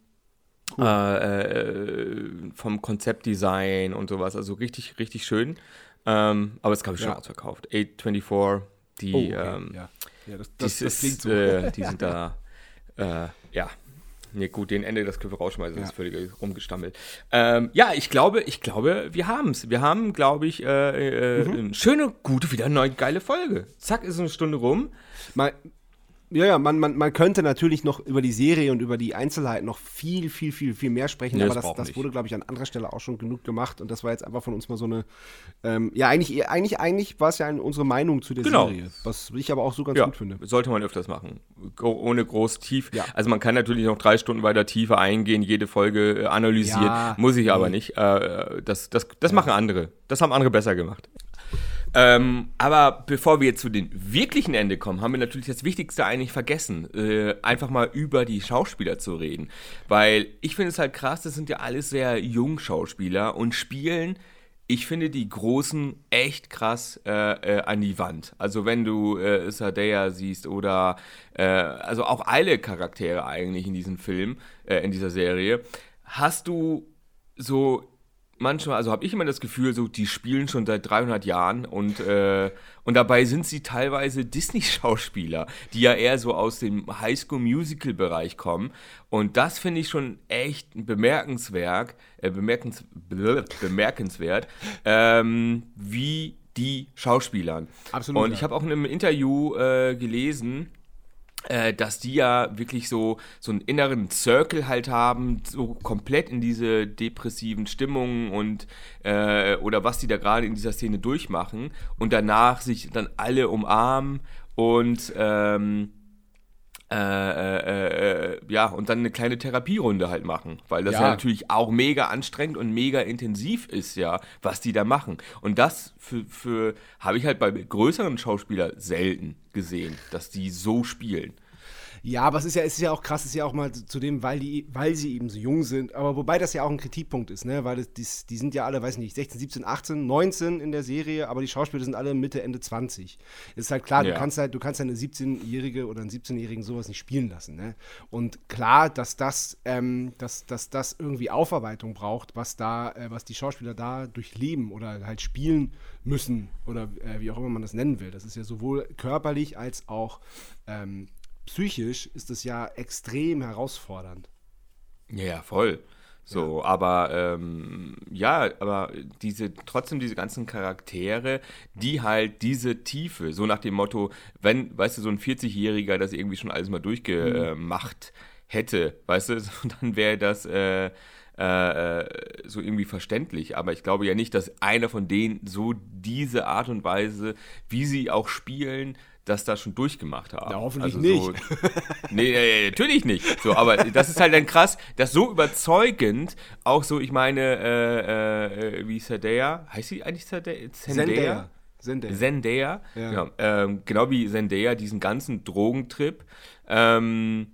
äh, äh, vom Konzeptdesign und sowas, also richtig, richtig schön. Ähm, aber es glaube ich schon Ja. ausverkauft. acht vierundzwanzig, die, Oh, okay. ähm, ja. Ja, das, das, das, das ist, klingt so. äh, die sind da, äh, ja. Nee, gut, den Ende, das können wir rausschmeißen, das Ja. ist völlig rumgestammelt. Ähm, ja, ich glaube, ich glaube, wir haben es. Wir haben, glaube ich, äh, äh, Mhm. eine schöne, gute, wieder eine neue geile Folge. Zack, ist eine Stunde rum. Mal, ja, ja, man, man, man könnte natürlich noch über die Serie und über die Einzelheiten noch viel, viel, viel, viel mehr sprechen, Nee, aber das das, braucht das nicht. wurde, glaube ich, an anderer Stelle auch schon genug gemacht und das war jetzt einfach von uns mal so eine, ähm, ja, eigentlich, eigentlich, eigentlich war es ja ein, unsere Meinung zu der Genau. Serie, was ich aber auch so ganz Ja, gut finde. sollte man öfters machen. Go, ohne groß tief. Ja. Also man kann natürlich noch drei Stunden weiter tiefer eingehen, jede Folge äh, analysieren. Ja, Muss ich aber nee. nicht. Äh, das das, das machen andere. Das haben andere besser gemacht. Ähm, aber bevor wir jetzt zu den wirklichen Ende kommen, haben wir natürlich das Wichtigste eigentlich vergessen, äh, einfach mal über die Schauspieler zu reden. Weil ich finde es halt krass, das sind ja alles sehr jung Schauspieler und spielen, ich finde die Großen echt krass äh, äh, an die Wand. Also wenn du äh, Zendaya siehst oder äh, also auch alle Charaktere eigentlich in diesem Film, äh, in dieser Serie, hast du so manchmal, also habe ich immer das Gefühl, so die spielen schon seit dreihundert Jahren und, äh, und dabei sind sie teilweise Disney-Schauspieler, die ja eher so aus dem High-School-Musical-Bereich kommen. Und das finde ich schon echt bemerkenswert, äh, bemerkens, blö, bemerkenswert, ähm, wie die Schauspielern. Absolut, Und ja. ich habe auch in einem Interview äh, gelesen, äh, dass die ja wirklich so, so einen inneren Circle halt haben, so komplett in diese depressiven Stimmungen und äh, oder was die da gerade in dieser Szene durchmachen und danach sich dann alle umarmen und ähm, Äh, äh, äh, ja, und dann eine kleine Therapierunde halt machen, weil das ja. Ja. ja natürlich auch mega anstrengend und mega intensiv ist, ja, was die da machen. Und das für, für habe ich halt bei größeren Schauspielern selten gesehen, dass die so spielen. Ja, aber es ist ja, es ist ja auch krass, es ist ja auch mal zu dem, weil die, weil sie eben so jung sind, aber wobei das ja auch ein Kritikpunkt ist, ne, weil das, dies, die sind ja alle, weiß nicht, sechzehn, siebzehn, achtzehn, neunzehn in der Serie, aber die Schauspieler sind alle Mitte, Ende zwanzig. Ist halt klar, Ja. du kannst halt, du kannst eine siebzehnjährige oder einen siebzehnjährigen sowas nicht spielen lassen, ne. Und klar, dass das, ähm, dass, dass das irgendwie Aufarbeitung braucht, was da, äh, was die Schauspieler da durchleben oder halt spielen müssen oder äh, wie auch immer man das nennen will. Das ist ja sowohl körperlich als auch ähm, psychisch ist es ja extrem herausfordernd. Ja, ja, voll. So, ja. aber ähm, ja, aber diese, trotzdem diese ganzen Charaktere, die halt diese Tiefe, so nach dem Motto, wenn, weißt du, so ein vierzigjähriger das irgendwie schon alles mal durchgemacht mhm. hätte, weißt du, dann wäre das äh, äh, so irgendwie verständlich. Aber ich glaube ja nicht, dass einer von denen so diese Art und Weise, wie sie auch spielen, das da schon durchgemacht haben. Ja, hoffentlich also so, nicht. Nee, nee, natürlich nicht. So, aber das ist halt dann krass, dass so überzeugend auch so, ich meine, äh, äh, wie Zendaya, heißt sie eigentlich Zendaya? Zendaya. Zendaya. Zendaya, ja. Genau, ähm, genau wie Zendaya diesen ganzen Drogentrip. Ähm,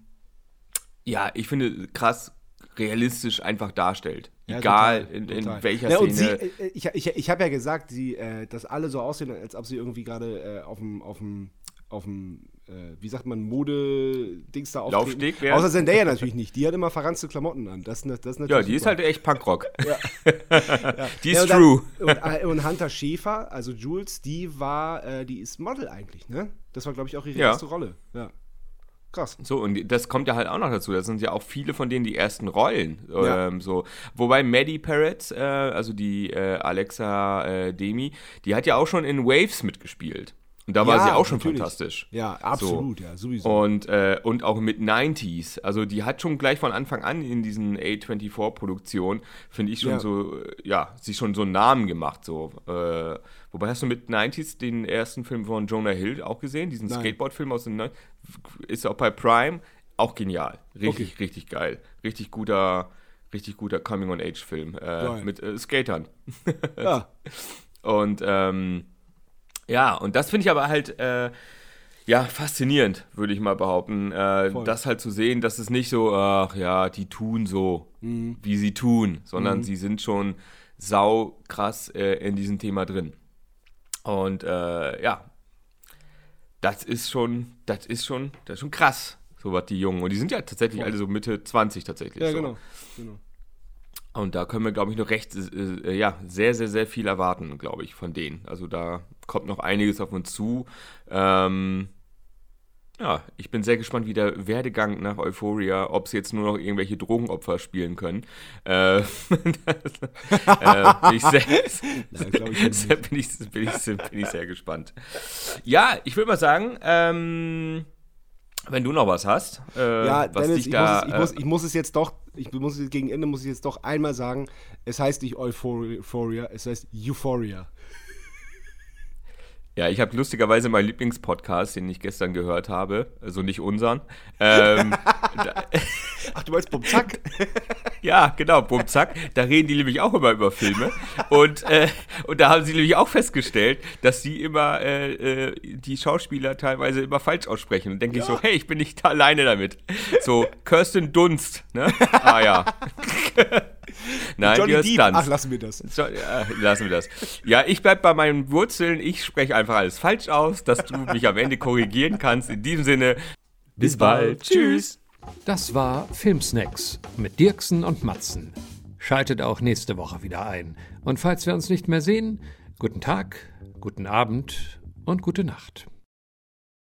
ja, ich finde krass realistisch einfach darstellt. Ja, Egal total, in, in total. welcher ja, und Szene. Sie, äh, ich ich, ich habe ja gesagt, sie, äh, dass alle so aussehen, als ob sie irgendwie gerade äh, auf dem, auf dem, auf dem, äh, wie sagt man, Mode-Dings da auftreten. Laufsteg wäre. Außer Zendaya natürlich nicht. Die hat immer verranzte Klamotten an. Das, das, das Ja, die super. Ist halt echt Punkrock. Ja. ja. Die ist ja, und true. Dann, und, und Hunter Schäfer, also Jules, die war, äh, die ist Model eigentlich, ne? Das war, glaube ich, auch ihre ja. erste Rolle. Ja. Krass. So, und das kommt ja halt auch noch dazu. Das sind ja auch viele von denen die ersten Rollen. Ja. Ähm, so. Wobei Maddie Parrott, äh, also die äh, Alexa äh, Demi, die hat ja auch schon in Waves mitgespielt. Und da war ja, sie auch schon natürlich. fantastisch. Ja, absolut, so. ja, sowieso. Und, äh, und auch mit neunziger. Also die hat schon gleich von Anfang an in diesen A vierundzwanzig-Produktionen, finde ich schon ja. so, ja, sich schon so einen Namen gemacht. So. Äh, wobei hast du mit neunziger den ersten Film von Jonah Hill auch gesehen? Diesen Nein. Skateboard-Film aus den neunzigern? Ist auch bei Prime. Auch genial. Richtig, okay. richtig geil. Richtig guter, richtig guter Coming-on-Age-Film. Äh, mit äh, Skatern. Ja. Und, ähm, ja, und das finde ich aber halt, äh, ja, faszinierend, würde ich mal behaupten, äh, das halt zu sehen, dass es nicht so, ach ja, die tun so, mhm. wie sie tun, sondern mhm. sie sind schon sau krass äh, in diesem Thema drin. Und, äh, ja, das ist schon, das ist schon, das ist schon krass, so was die Jungen. Und die sind ja tatsächlich alle so Mitte zwanzig tatsächlich. Ja, so. genau, genau. Und da können wir, glaube ich, noch recht, äh, ja, sehr, sehr, sehr viel erwarten, glaube ich, von denen. Also da kommt noch einiges auf uns zu. Ähm, ja, ich bin sehr gespannt, wie der Werdegang nach Euphoria, ob sie jetzt nur noch irgendwelche Drogenopfer spielen können. Äh, äh, bin ich sehr, Nein, ich sehr, bin ich, bin ich, bin ich sehr gespannt. Ja, ich würde mal sagen, ähm, wenn du noch was hast, äh, ja, was Dennis, dich ich, da... muss es, ich, muss, ich muss es jetzt doch, ich muss es gegen Ende muss ich jetzt doch einmal sagen, es heißt nicht Euphoria, es heißt Euphoria. Ja, ich habe lustigerweise meinen Lieblingspodcast, den ich gestern gehört habe, also nicht unseren. Ähm, Ach, du meinst Bumzack? Ja, genau, Bumzack. Da reden die nämlich auch immer über Filme. Und, äh, und da haben sie nämlich auch festgestellt, dass sie immer äh, die Schauspieler teilweise immer falsch aussprechen. Und denke ja. ich so, hey, ich bin nicht alleine damit. So, Kirsten Dunst, ne? Ah ja. Nein, Johnny Depp. Dunst. Ach, lassen wir das. So, ja, lassen wir das. Ja, ich bleib bei meinen Wurzeln. Ich spreche einfach alles falsch aus, dass du mich am Ende korrigieren kannst. In diesem Sinne, bis, bis bald. bald. Tschüss. Das war Filmsnacks mit Dirksen und Matzen. Schaltet auch nächste Woche wieder ein. Und falls wir uns nicht mehr sehen, guten Tag, guten Abend und gute Nacht.